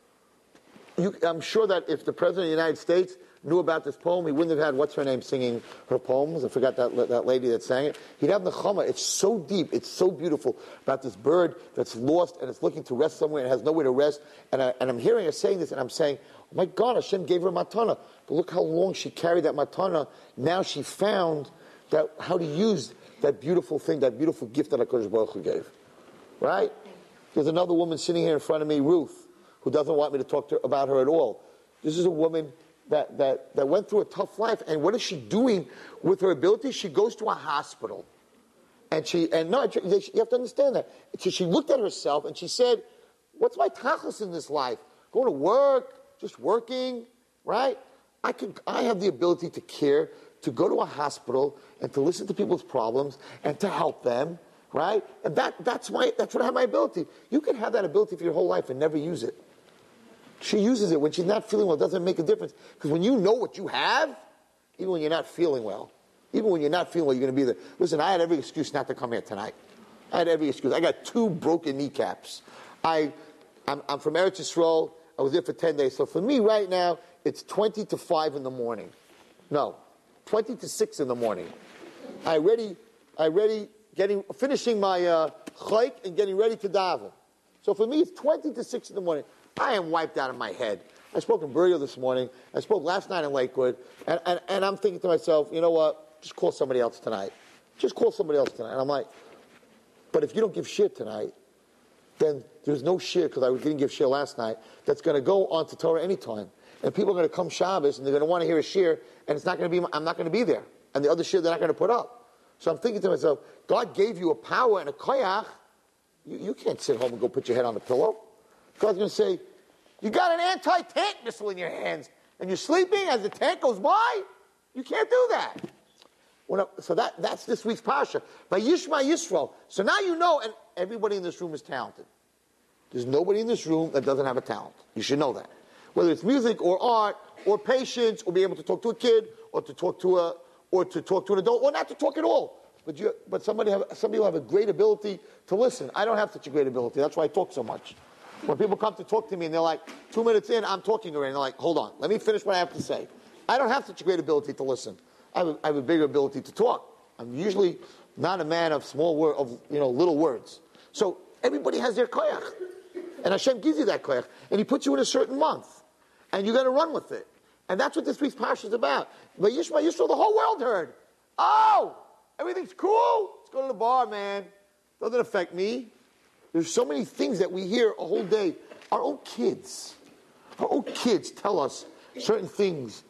I'm sure that if the President of the United States knew about this poem, he wouldn't have had what's-her-name singing her poems. I forgot that lady that sang it. He'd have the Chama. It's so deep. It's so beautiful about this bird that's lost and it's looking to rest somewhere and has nowhere to rest. And I'm hearing her saying this and I'm saying, oh my God, Hashem gave her matana. But look how long she carried that matana. Now she found how to use that beautiful thing, that beautiful gift that HaKadosh Baruch Hu gave. Right? There's another woman sitting here in front of me, Ruth, who doesn't want me to talk about her at all. This is a woman that went through a tough life. And what is she doing with her ability? She goes to a hospital. You have to understand that. So she looked at herself and she said, what's my tachlis in this life? Going to work, just working, right? I have the ability to care, to go to a hospital and to listen to people's problems and to help them, right? And that's what I have my ability. You can have that ability for your whole life and never use it. She uses it when she's not feeling well. It doesn't make a difference. Because when you know what you have, even when you're not feeling well, you're going to be there. Listen, I had every excuse not to come here tonight. I had every excuse. I got 2 broken kneecaps. I'm from Eretz Yisrael. I was there for 10 days. So for me right now, it's 20 to 5 in the morning. No, 20 to 6 in the morning. I finishing my chayk and getting ready to daven. So for me, it's 20 to 6 in the morning. I am wiped out of my head. I spoke in Burio this morning. I spoke last night in Lakewood. And I'm thinking to myself, you know what? Just call somebody else tonight. And I'm like, but if you don't give shir tonight, then there's no shir, because I didn't give shir last night, that's going to go on to Torah anytime. And people are going to come Shabbos, and they're going to want to hear a shir, and I'm not going to be there. And the other shir they're not going to put up. So I'm thinking to myself, God gave you a power and a koyach. You can't sit home and go put your head on the pillow. God's going to say, you got an anti-tank missile in your hands, and you're sleeping as the tank goes by? You can't do that. So that's this week's Parsha. By Yishma Yisrael. So now you know, and everybody in this room is talented. There's nobody in this room that doesn't have a talent. You should know that. Whether it's music or art or patience or be able to talk to a kid or to talk to an adult or not to talk at all. But some people have a great ability to listen. I don't have such a great ability. That's why I talk so much. When people come to talk to me and they're like, 2 minutes in, I'm talking already. And they're like, hold on, let me finish what I have to say. I don't have such a great ability to listen. I have a bigger ability to talk. I'm usually not a man of little words. So everybody has their koyach. And Hashem gives you that koyach. And He puts you in a certain month. And you got to run with it. And that's what this week's Parsha is about. But Yishma Yisrael, the whole world heard. Oh, everything's cool. Let's go to the bar, man. Doesn't affect me. There's so many things that we hear a whole day. Our own kids tell us certain things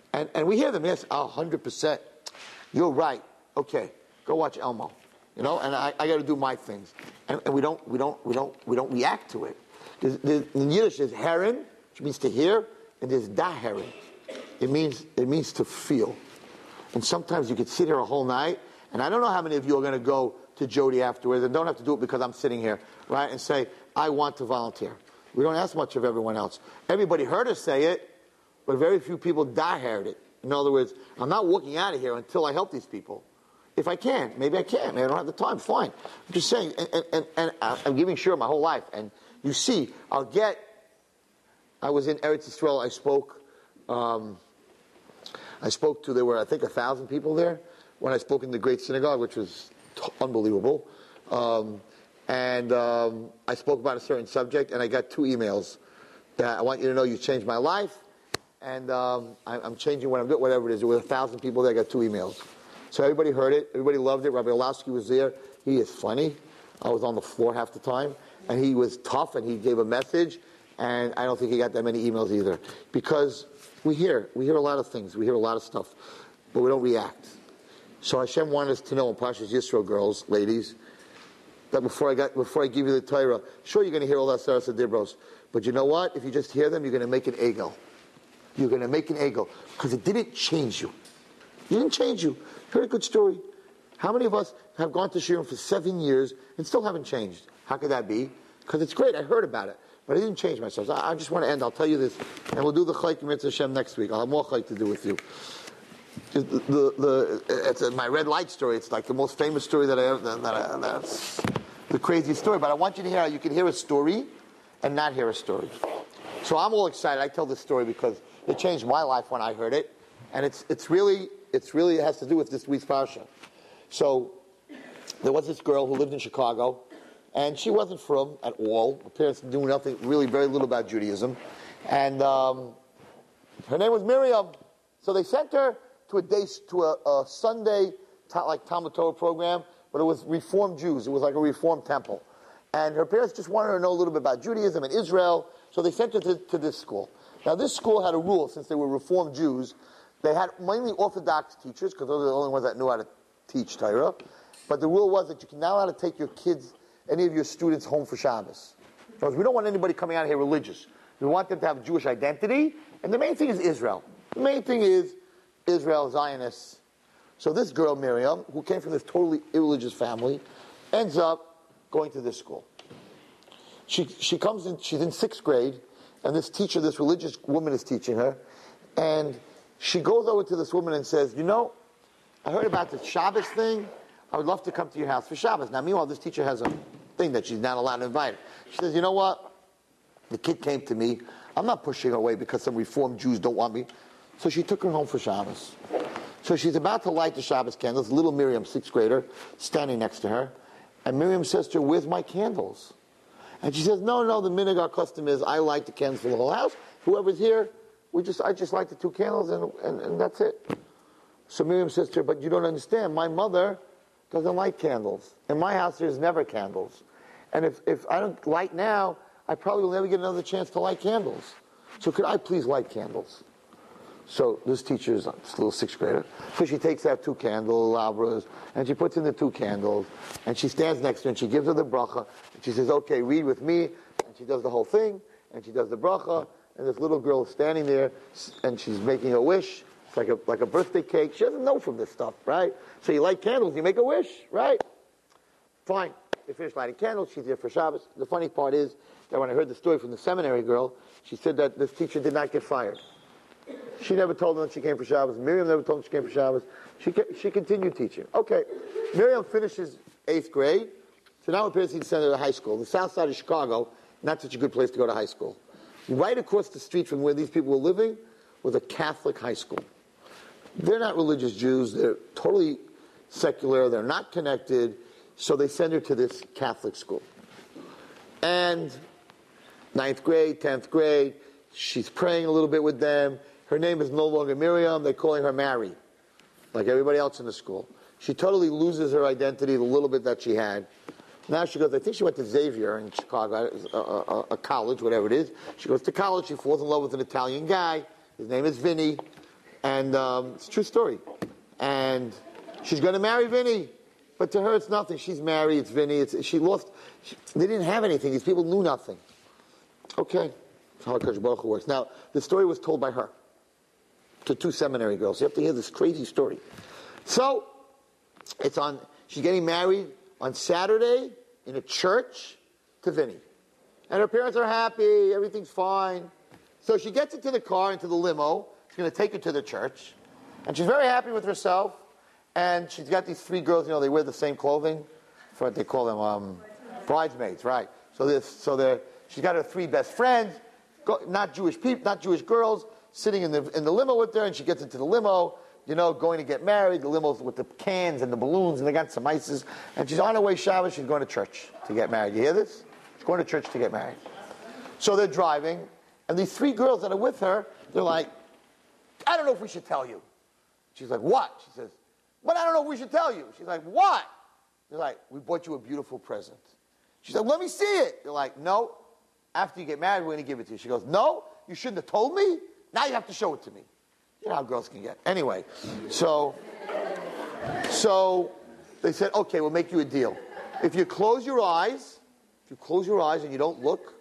And we hear them, yes, 100%. You're right. Okay, go watch Elmo. And I got to do my things. And we don't react to it. In Yiddish, there's Herren, which means to hear, and there's Daheren. It means to feel. And sometimes you could sit here a whole night, and I don't know how many of you are going to go to Jody afterwards, and don't have to do it because I'm sitting here, right, and say, I want to volunteer. We don't ask much of everyone else. Everybody heard us say it, but very few people heard it. In other words, I'm not walking out of here until I help these people. If I can, maybe I can. Maybe I don't have the time, fine. I'm just saying, and I'm giving Shira my whole life. And you see, I was in Eretz Yisrael, I spoke to, there were, I think, 1,000 people there when I spoke in the Great Synagogue, which was unbelievable. I spoke about a certain subject, and I got 2 emails that I want you to know you changed my life, and I'm changing what I'm doing, whatever it is. There were 1,000 people there, I got 2 emails. So everybody heard it, everybody loved it. Rabbi Olowski was there. He is funny. I was on the floor half the time, and he was tough, and he gave a message, and I don't think he got that many emails either. Because we hear a lot of things, we hear a lot of stuff, but we don't react. So Hashem wanted us to know in Parshas Yisro, girls, ladies, that before I give you the Torah, sure you're going to hear all that Saras Dibros, but you know what? If you just hear them, you're going to make an egel. You're going to make an egel because it didn't change you. It didn't change you. Heard a good story. How many of us have gone to Shirim for 7 years and still haven't changed? How could that be? Because it's great. I heard about it, but I didn't change myself. So I just want to end. I'll tell you this, and we'll do the Chayk Mitzvah Hashem next week. I'll have more Chayk to do with you. It's my red light story. It's like the most famous story that's the craziest story. But I want you to hear how you can hear a story and not hear a story. So I'm all excited. I tell this story because it changed my life when I heard it, and it really has to do with this week's parsha. So there was this girl who lived in Chicago, and she wasn't from at all. Her parents knew nothing, really very little about Judaism, and her name was Miriam. So they sent her to a Sunday like Talmud Torah program, but it was Reformed Jews. It was like a Reformed temple, and her parents just wanted her to know a little bit about Judaism and Israel. So they sent her to this school. Now this school had a rule, since they were Reformed Jews. They had mainly Orthodox teachers, because those are the only ones that knew how to teach Torah. But the rule was that you can now allowed to take your kids, any of your students, home for Shabbos. Because we don't want anybody coming out here religious. We want them to have Jewish identity. And the main thing is Israel. The main thing is Israel, Zionists. So this girl, Miriam, who came from this totally irreligious family, ends up going to this school. She comes in, she's in 6th grade, and this teacher, this religious woman is teaching her. And she goes over to this woman and says, I heard about the Shabbos thing. I would love to come to your house for Shabbos. Now, meanwhile, this teacher has a thing that she's not allowed to invite. She says, you know what? The kid came to me. I'm not pushing her away because some Reformed Jews don't want me. So she took her home for Shabbos. So she's about to light the Shabbos candles. Little Miriam, 6th grader, standing next to her. And Miriam says to her, where's my candles? And she says, no, the minhag, our custom is I light the candles for the whole house. Whoever's here, I just light the 2 candles and that's it. So Miriam says to her, but you don't understand. My mother doesn't light candles. In my house, there's never candles. And if I don't light now, I probably will never get another chance to light candles. So could I please light candles? So this teacher is this little 6th grader. So she takes out 2 candelabras, and she puts in the 2 candles, and she stands next to her, and she gives her the bracha, and she says, okay, read with me, and she does the whole thing, and she does the bracha, and this little girl is standing there, and she's making a wish. It's like a birthday cake. She doesn't know from this stuff, right? So you light candles, you make a wish, right? Fine. They finish lighting candles, she's there for Shabbos. The funny part is that when I heard the story from the seminary girl, she said that this teacher did not get fired. She never told them that she came for Shabbos. Miriam never told them she came for Shabbos. She continued teaching. Okay, Miriam finishes 8th grade, so now her parents need to send her to high school. The south side of Chicago, not such a good place to go to high school. Right across the street from where these people were living was a Catholic high school. They're not religious Jews. They're totally secular. They're not connected. So they send her to this Catholic school. And 9th grade, 10th grade, she's praying a little bit with them. Her name is no longer Miriam. They're calling her Mary, like everybody else in the school. She totally loses her identity, the little bit that she had. Now she goes, I think she went to Xavier in Chicago, a college, whatever it is. She goes to college. She falls in love with an Italian guy. His name is Vinny. And it's a true story. And she's going to marry Vinny. But to her, it's nothing. She's married. It's Vinny. They didn't have anything. These people knew nothing. Okay. That's how HaKadosh Baruch Hu works. Now, the story was told by her to 2 seminary girls. You have to hear this crazy story. So, she's getting married on Saturday in a church to Vinny. And her parents are happy. Everything's fine. So she gets into the car, into the limo. She's going to take her to the church. And she's very happy with herself. And she's got these 3 girls, they wear the same clothing. That's what they call them, bridesmaids, right? So she's got her 3 best friends, not Jewish people, not Jewish girls, sitting in the limo with her. And she gets into the limo, going to get married. The limo's with the cans and the balloons, and they got some ices. And she's on her way Shabbos. She's going to church to get married. You hear this? She's going to church to get married. So they're driving, and these 3 girls that are with her, they're like, I don't know if we should tell you. She's like, what? She says, but I don't know if we should tell you. She's like, what? They're like, we bought you a beautiful present. She's like, let me see it. They're like, no. After you get married, we're going to give it to you. She goes, no, you shouldn't have told me. Now you have to show it to me. You know how girls can get. Anyway, so they said, okay, we'll make you a deal. If you close your eyes and you don't look,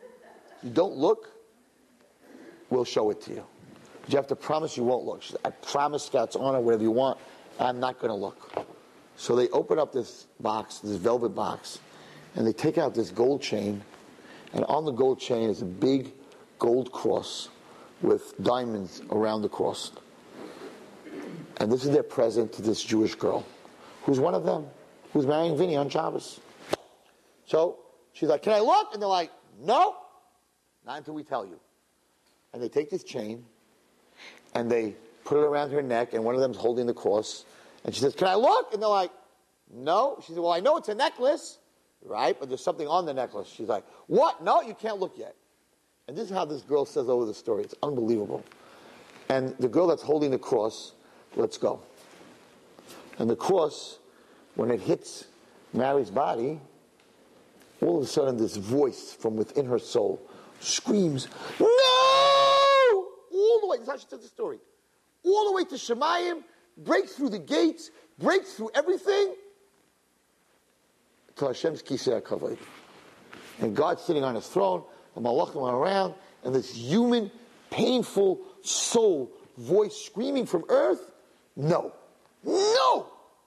we'll show it to you. But you have to promise you won't look. She said, I promise, Scout's honor, whatever you want, I'm not going to look. So they open up this box, this velvet box, and they take out this gold chain, and on the gold chain is a big gold cross with diamonds around the cross. And this is their present to this Jewish girl, who's one of them, who's marrying Vinny on Shabbos. So she's like, can I look? And they're like, no, not until we tell you. And they take this chain, and they put it around her neck, and one of them's holding the cross. And she says, can I look? And they're like, no. She said, well, I know it's a necklace, right? But there's something on the necklace. She's like, what? No, you can't look yet. And this is how this girl says over the story. It's unbelievable. And the girl that's holding the cross, let's go. And the cross, when it hits Mary's body, all of a sudden this voice from within her soul screams, no! All the way, this is how she tells the story. All the way to Shemayim, breaks through the gates, breaks through everything, to Hashem's Kisei HaKavod. And God's sitting on his throne, the Malachim are around, and this human, painful soul voice screaming from earth, no. No!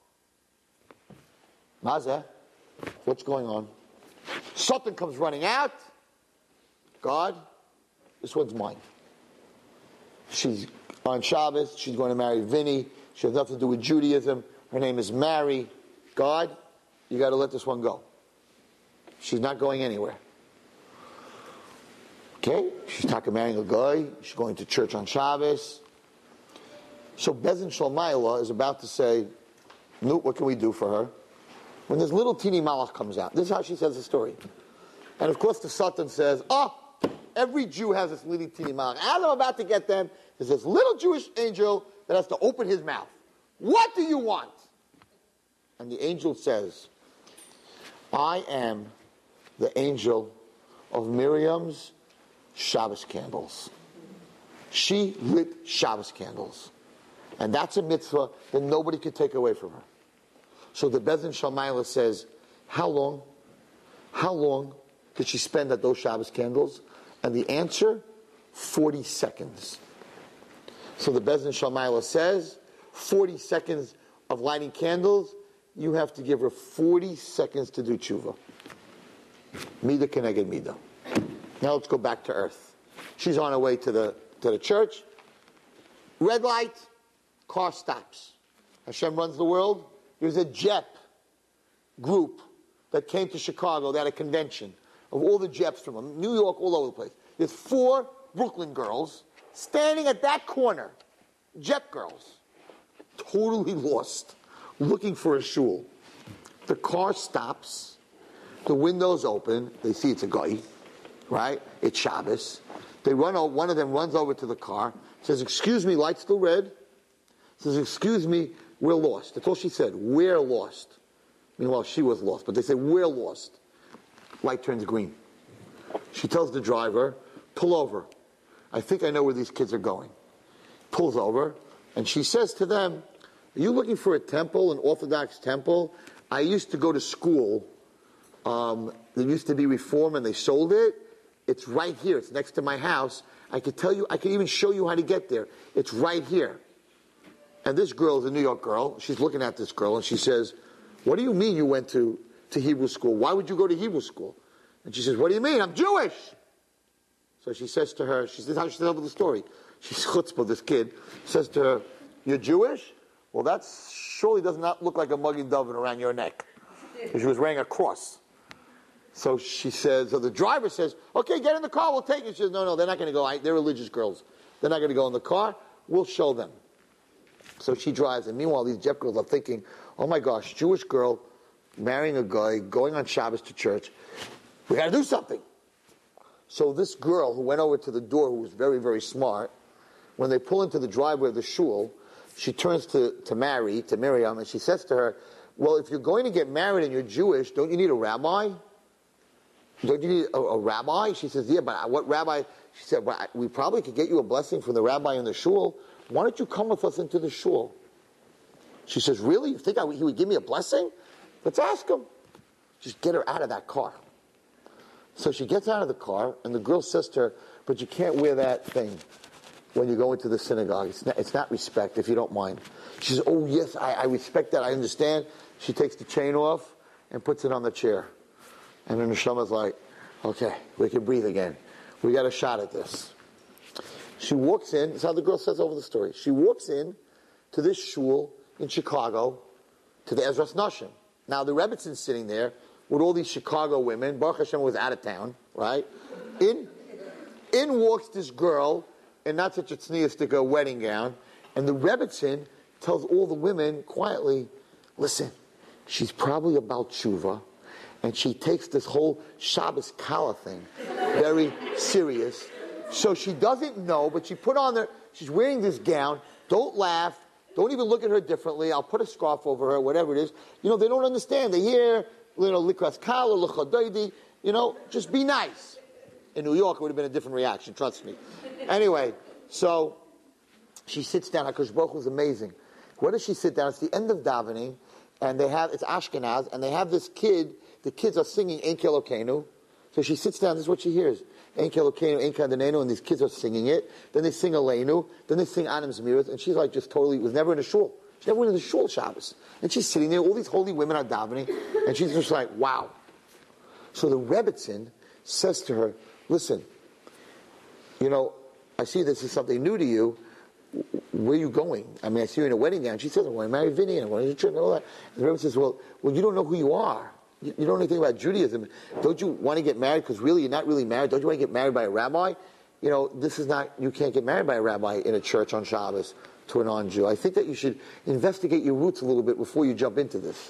Mazeh, what's going on? Satan comes running out. God, this one's mine. She's on Shabbos. She's going to marry Vinny. She has nothing to do with Judaism. Her name is Mary. God, you got to let this one go. She's not going anywhere. Okay? She's talking marrying a guy. She's going to church on Shabbos. So Bezin Shalmaila is about to say, no, what can we do for her? When this little teeny malach comes out. This is how she says the story. And of course the Satan says, every Jew has this little teeny malach. As I'm about to get them, there's this little Jewish angel that has to open his mouth. What do you want? And the angel says, I am the angel of Miriam's Shabbos candles. She lit Shabbos candles. And that's a mitzvah that nobody could take away from her. So the Bezin Shalmaila says, how long could she spend at those Shabbos candles? And the answer, 40 seconds. So the Bezin Shalmaila says, 40 seconds of lighting candles, you have to give her 40 seconds to do tshuva. Mida keneged mida. Now let's go back to earth. She's on her way to the church. Red light, car stops. Hashem runs the world. There's a JEP group that came to Chicago. They had a convention of all the JEPs from New York, all over the place. There's 4 Brooklyn girls standing at that corner. JEP girls. Totally lost. Looking for a shul. The car stops. The windows open. They see it's a guy. Right? It's Shabbos. They run over, one of them runs over to the car. Says, excuse me, light's still red. Says, excuse me, we're lost. That's all she said. We're lost. Meanwhile, she was lost. But they say, we're lost. Light turns green. She tells the driver, pull over. I think I know where these kids are going. Pulls over. And she says to them, are you looking for a temple, an Orthodox temple? I used to go to school. There used to be Reform and they sold it. It's right here. It's next to my house. I could tell you, I could even show you how to get there. It's right here. And this girl is a New York girl. She's looking at this girl and she says, what do you mean you went to Hebrew school? Why would you go to Hebrew school? And she says, what do you mean? I'm Jewish. So she says to her, she says how she tells the story. She's chutzpah, this kid, says to her, you're Jewish? Well, that surely does not look like a Magen David around your neck. She was wearing a cross. So she says, so the driver says, okay, get in the car, we'll take it. She says, no, they're not going to go. They're religious girls. They're not going to go in the car. We'll show them. So she drives, and meanwhile, these Jeff girls are thinking, oh my gosh, Jewish girl marrying a guy, going on Shabbos to church. We got to do something. So this girl who went over to the door, who was very, very smart, when they pull into the driveway of the shul, she turns to Miriam, and she says to her, well, if you're going to get married and you're Jewish, don't you need a rabbi? Don't you need a rabbi? She says, yeah, but what rabbi? She said, well, we probably could get you a blessing from the rabbi in the shul. Why don't you come with us into the shul? She says, really? You think he would give me a blessing? Let's ask him. Just get her out of that car. So she gets out of the car, and the girl says to her, but you can't wear that thing when you go into the synagogue. It's not respect, if you don't mind. She says, oh, yes, I respect that. I understand. She takes the chain off and puts it on the chair. And then the neshama's like, okay, we can breathe again. We got a shot at this. She walks in. That's how the girl says over the story. She walks in to this shul in Chicago, to the Ezras Nashim. Now, the Rebbitzin's sitting there with all these Chicago women. Baruch Hashem was out of town, right? In walks this girl in not such a tzniustic wedding gown, and the Rebbitzin tells all the women quietly, listen, she's probably about tshuva, and she takes this whole Shabbos Kala thing very serious. So she doesn't know, but she put on she's wearing this gown. Don't laugh. Don't even look at her differently. I'll put a scarf over her, whatever it is. They don't understand. They hear, likras kala, l'chadoidi, just be nice. In New York, it would have been a different reaction, trust me. Anyway, so she sits down. HaKadosh Baruch Hu is amazing. Where does she sit down? It's the end of davening, and it's Ashkenaz, and they have this kid. The kids are singing Ein Kelokeinu. So she sits down. This is what she hears. Ein Kelokeinu, Ein Kadanenu, and these kids are singing it. Then they sing Aleinu. Then they sing Adam Zmiras, and she's like just totally, was never in a shul. She never went to the shul Shabbos. And she's sitting there, all these holy women are davening, and she's just like, wow. So the Rebbitzin says to her, listen, I see this is something new to you. Where are you going? I mean, I see you in a wedding gown. She says, I want to marry Vinny, and I want to trip and all that. And the Rebbe says, well, you don't know who you are. You don't know anything about Judaism. Don't you want to get married? Because really, you're not really married. Don't you want to get married by a rabbi? This is not, you can't get married by a rabbi in a church on Shabbos to a non-Jew. I think that you should investigate your roots a little bit before you jump into this.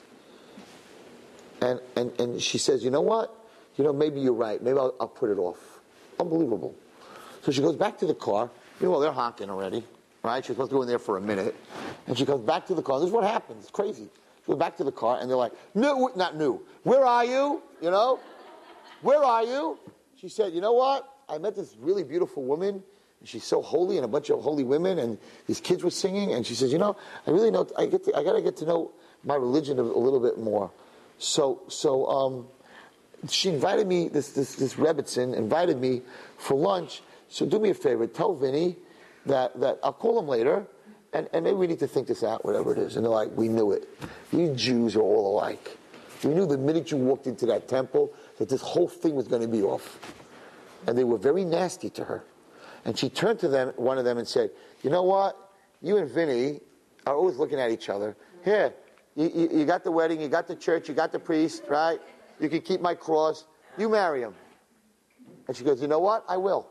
And she says, you know what? Maybe you're right. Maybe I'll put it off. Unbelievable. So she goes back to the car. They're honking already, right? She's supposed to go in there for a minute. And she goes back to the car. This is what happens. It's crazy. She goes back to the car, and they're like, no, not new. Where are you? Where are you? She said, you know what? I met this really beautiful woman, and she's so holy, and a bunch of holy women, and these kids were singing, and she says, I really know, I got to get to know my religion a little bit more. So she invited me, this Rebbitzin invited me for lunch. So do me a favor, tell Vinny that I'll call him later, and maybe we need to think this out, whatever it is. And they're like, we knew it. You Jews are all alike. We knew the minute you walked into that temple that this whole thing was going to be off. And they were very nasty to her. And she turned to one of them, and said, you know what? You and Vinny are always looking at each other. Here, you got the wedding, you got the church, you got the priest, right? You can keep my cross. You marry him. And she goes, you know what? I will.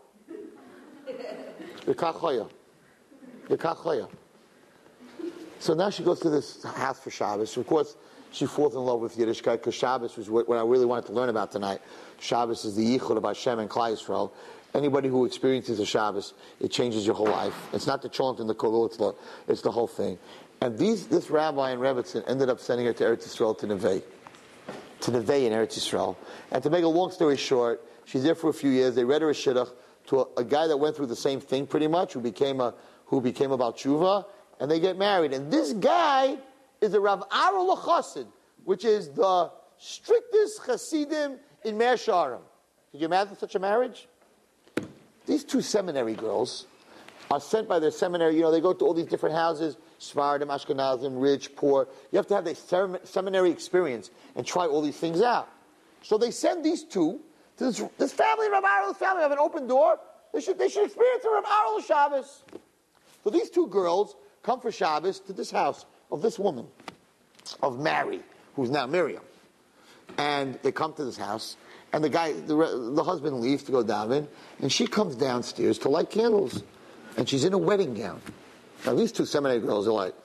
So now she goes to this house for Shabbos. Of course, she falls in love with Yiddishkeit, because Shabbos was what I really wanted to learn about tonight. Shabbos is the Yichud of Hashem and Klal Yisrael. Anybody who experiences a Shabbos, it changes your whole life. It's not the chant and the kolul, it's the whole thing. And this rabbi and Rebbitzin ended up sending her to Eretz Yisrael, to Neve in Eretz Yisrael. And to make a long story short, she's there for a few years. They read her a shidduch to a guy that went through the same thing pretty much, who became about tshuva, and they get married. And this guy is a Rav Arulah Chassid, which is the strictest Chassidim in Meir Sharim. Could you imagine such a marriage? These two seminary girls are sent by their seminary. They go to all these different houses, Sephardim, Ashkenazim, rich, poor. You have to have the seminary experience and try all these things out. So they send these two to this family, Rav Arulah's family, have an open door. They should experience a Rav Arulah Shabbos. So these two girls come for Shabbos to this house of this woman, of Mary, who's now Miriam. And they come to this house, and the husband leaves to go daven, and she comes downstairs to light candles. And she's in a wedding gown. Now these two seminary girls are like,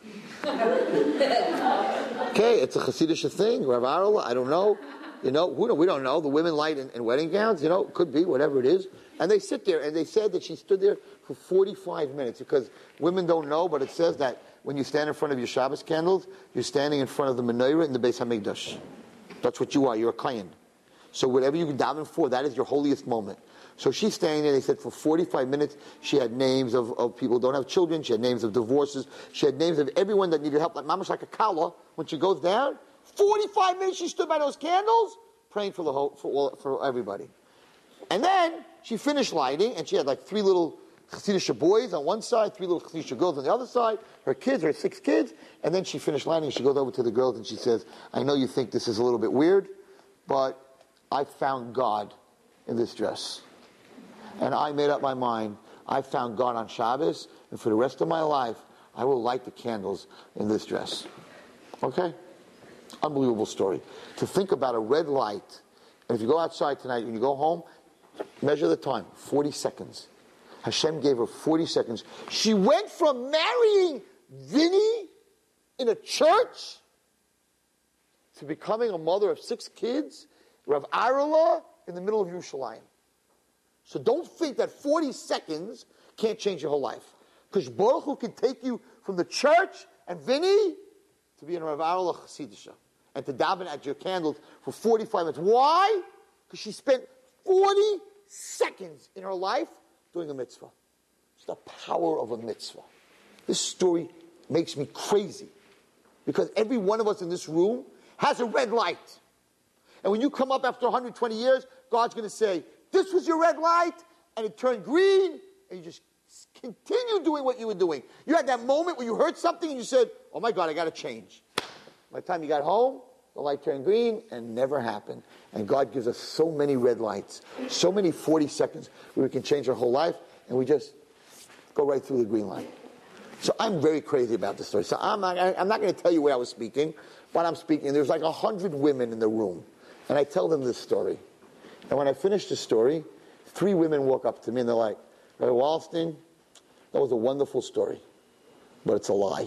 okay, it's a Hasidic thing, Rav Arulah, I don't know. We don't know. The women light in wedding gowns, could be, whatever it is. And they sit there, and they said that she stood there for 45 minutes, because women don't know, but it says that when you stand in front of your Shabbos candles, you're standing in front of the menorah in the Beis HaMikdash. That's what you are. You're a kohen. So whatever you daven for, that is your holiest moment. So she's standing there, they said for 45 minutes, she had names of people who don't have children, she had names of divorces, she had names of everyone that needed help, like mama's like a kala. When she goes down, 45 minutes she stood by those candles, praying for everybody. And then she finished lighting, and she had like 3 little Hasidic boys on one side, 3 little Hasidic girls on the other side, her 6 kids, and then she finished lighting, she goes over to the girls and she says, I know you think this is a little bit weird, but I found God in this dress. And I made up my mind, I found God on Shabbos, and for the rest of my life, I will light the candles in this dress. Okay? Unbelievable story. To think about a red light, and if you go outside tonight, when you go home, measure the time, 40 seconds. Hashem gave her 40 seconds. She went from marrying Vinny in a church to becoming a mother of 6 kids, Rav Arulah, in the middle of Yerushalayim. So don't think that 40 seconds can't change your whole life. Because Baruch Hu can take you from the church and Vinny to be in Rav Arulah Chassidisha and to daven at your candles for 45 minutes. Why? Because she spent 40 seconds in her life doing a mitzvah. It's the power of a mitzvah. This story makes me crazy. Because every one of us in this room has a red light. And when you come up after 120 years, God's going to say, this was your red light, and it turned green, and you just continue doing what you were doing. You had that moment where you heard something, and you said, oh my God, I got to change. By the time you got home, the light turned green, and never happened. And God gives us so many red lights, so many 40 seconds where we can change our whole life, and we just go right through the green light. So I'm very crazy about this story. So I'm not going to tell you where I was speaking, but I'm speaking. There's like 100 women in the room, and I tell them this story. And when I finish the story, 3 women walk up to me and they're like, Rabbi Wallerstein, that was a wonderful story, but it's a lie.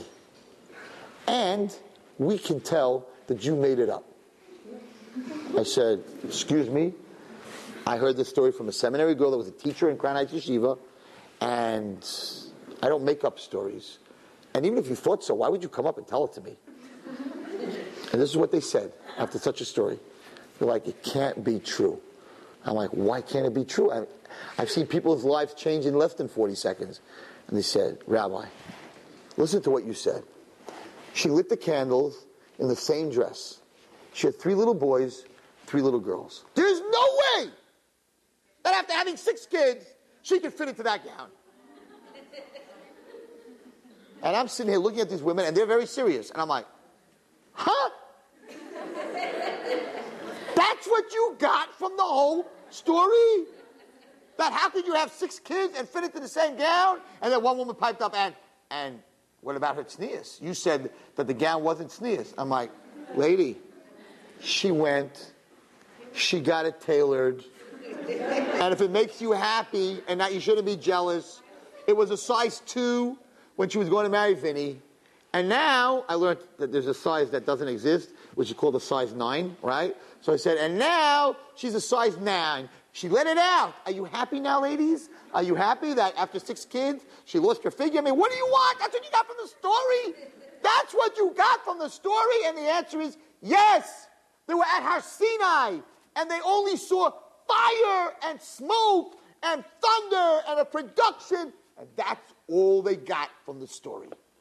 And we can tell that you made it up. I said, excuse me, I heard this story from a seminary girl that was a teacher in Crown Heights Yeshiva, and I don't make up stories. And even if you thought so, why would you come up and tell it to me? And this is what they said after such a story. They're like, it can't be true. I'm like, why can't it be true? I've seen people's lives change in less than 40 seconds. And they said, Rabbi, listen to what you said. She lit the candles in the same dress. She had 3 little boys, 3 little girls. There's no way that after having 6 kids, she could fit into that gown. And I'm sitting here looking at these women, and they're very serious. And I'm like, huh? That's what you got from the whole story? That how could you have 6 kids and fit into the same gown? And then one woman piped up, and what about her tznius? You said that the gown wasn't tznius. I'm like, lady, she went, she got it tailored, and if it makes you happy, and that you shouldn't be jealous, it was a size 2 when she was going to marry Vinny. And now I learned that there's a size that doesn't exist, which is called a size 9, right? So I said, and now she's a size 9. She let it out. Are you happy now, ladies? Are you happy that after 6 kids, she lost her figure? I mean, what do you want? That's what you got from the story? That's what you got from the story? And the answer is yes. They were at Har Sinai, and they only saw fire and smoke and thunder and a production, and that's all they got from the story.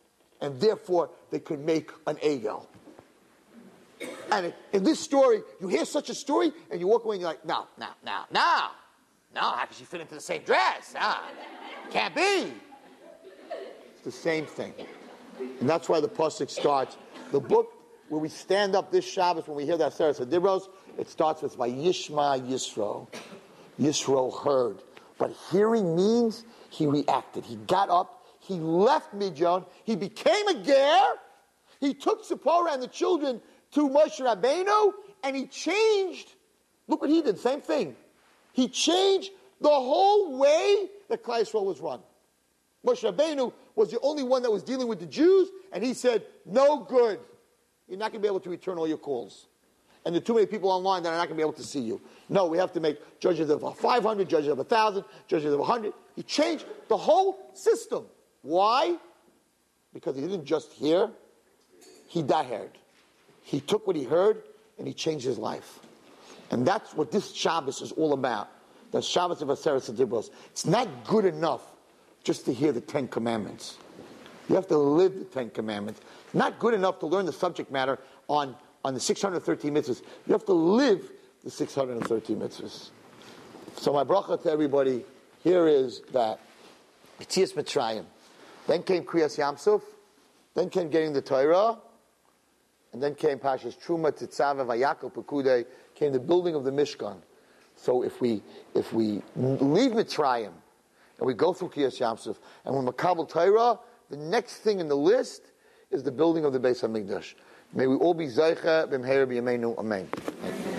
and therefore they could make an Egel. And in this story, you hear such a story, and you walk away and you're like, no, how can she fit into the same dress? Can't be. It's the same thing. And that's why the pasuk starts. The book where we stand up this Shabbos when we hear that Aseret Dibros, it starts with Vayishma Yisro. Yisro heard. But hearing means he reacted. He got up. He left Midian. He became a ger. He took Zipporah and the children to Moshe Rabbeinu, and he changed. Look what he did. Same thing. He changed the whole way that Klal Yisrael was run. Moshe Rabbeinu was the only one that was dealing with the Jews, and he said, no good. You're not going to be able to return all your calls. And there are too many people online that are not going to be able to see you. No, we have to make judges of 500, judges of 1,000, judges of 100. He changed the whole system. Why? Because he didn't just hear, he dahered. He took what he heard and he changed his life. And that's what this Shabbos is all about. The Shabbos of Aseret Dibros. It's not good enough just to hear the 10 Commandments. You have to live the 10 Commandments. It's not good enough to learn the subject matter on the 613 mitzvahs. You have to live the 613 mitzvahs. So my bracha to everybody here is that Yetzias Mitzrayim. Then came Kriyas Yamsuf. Then came getting the Torah. And then came Pashas Truma, Tetzaveh, Vayakal, Pekudei. Came the building of the Mishkan. So if we leave Mitzrayim and we go through Kriyas Yamsuf and we're Makabel Torah, the next thing in the list is the building of the Beis HaMikdash. May we all be Zeicha b'mheira b'yameinu. Amen.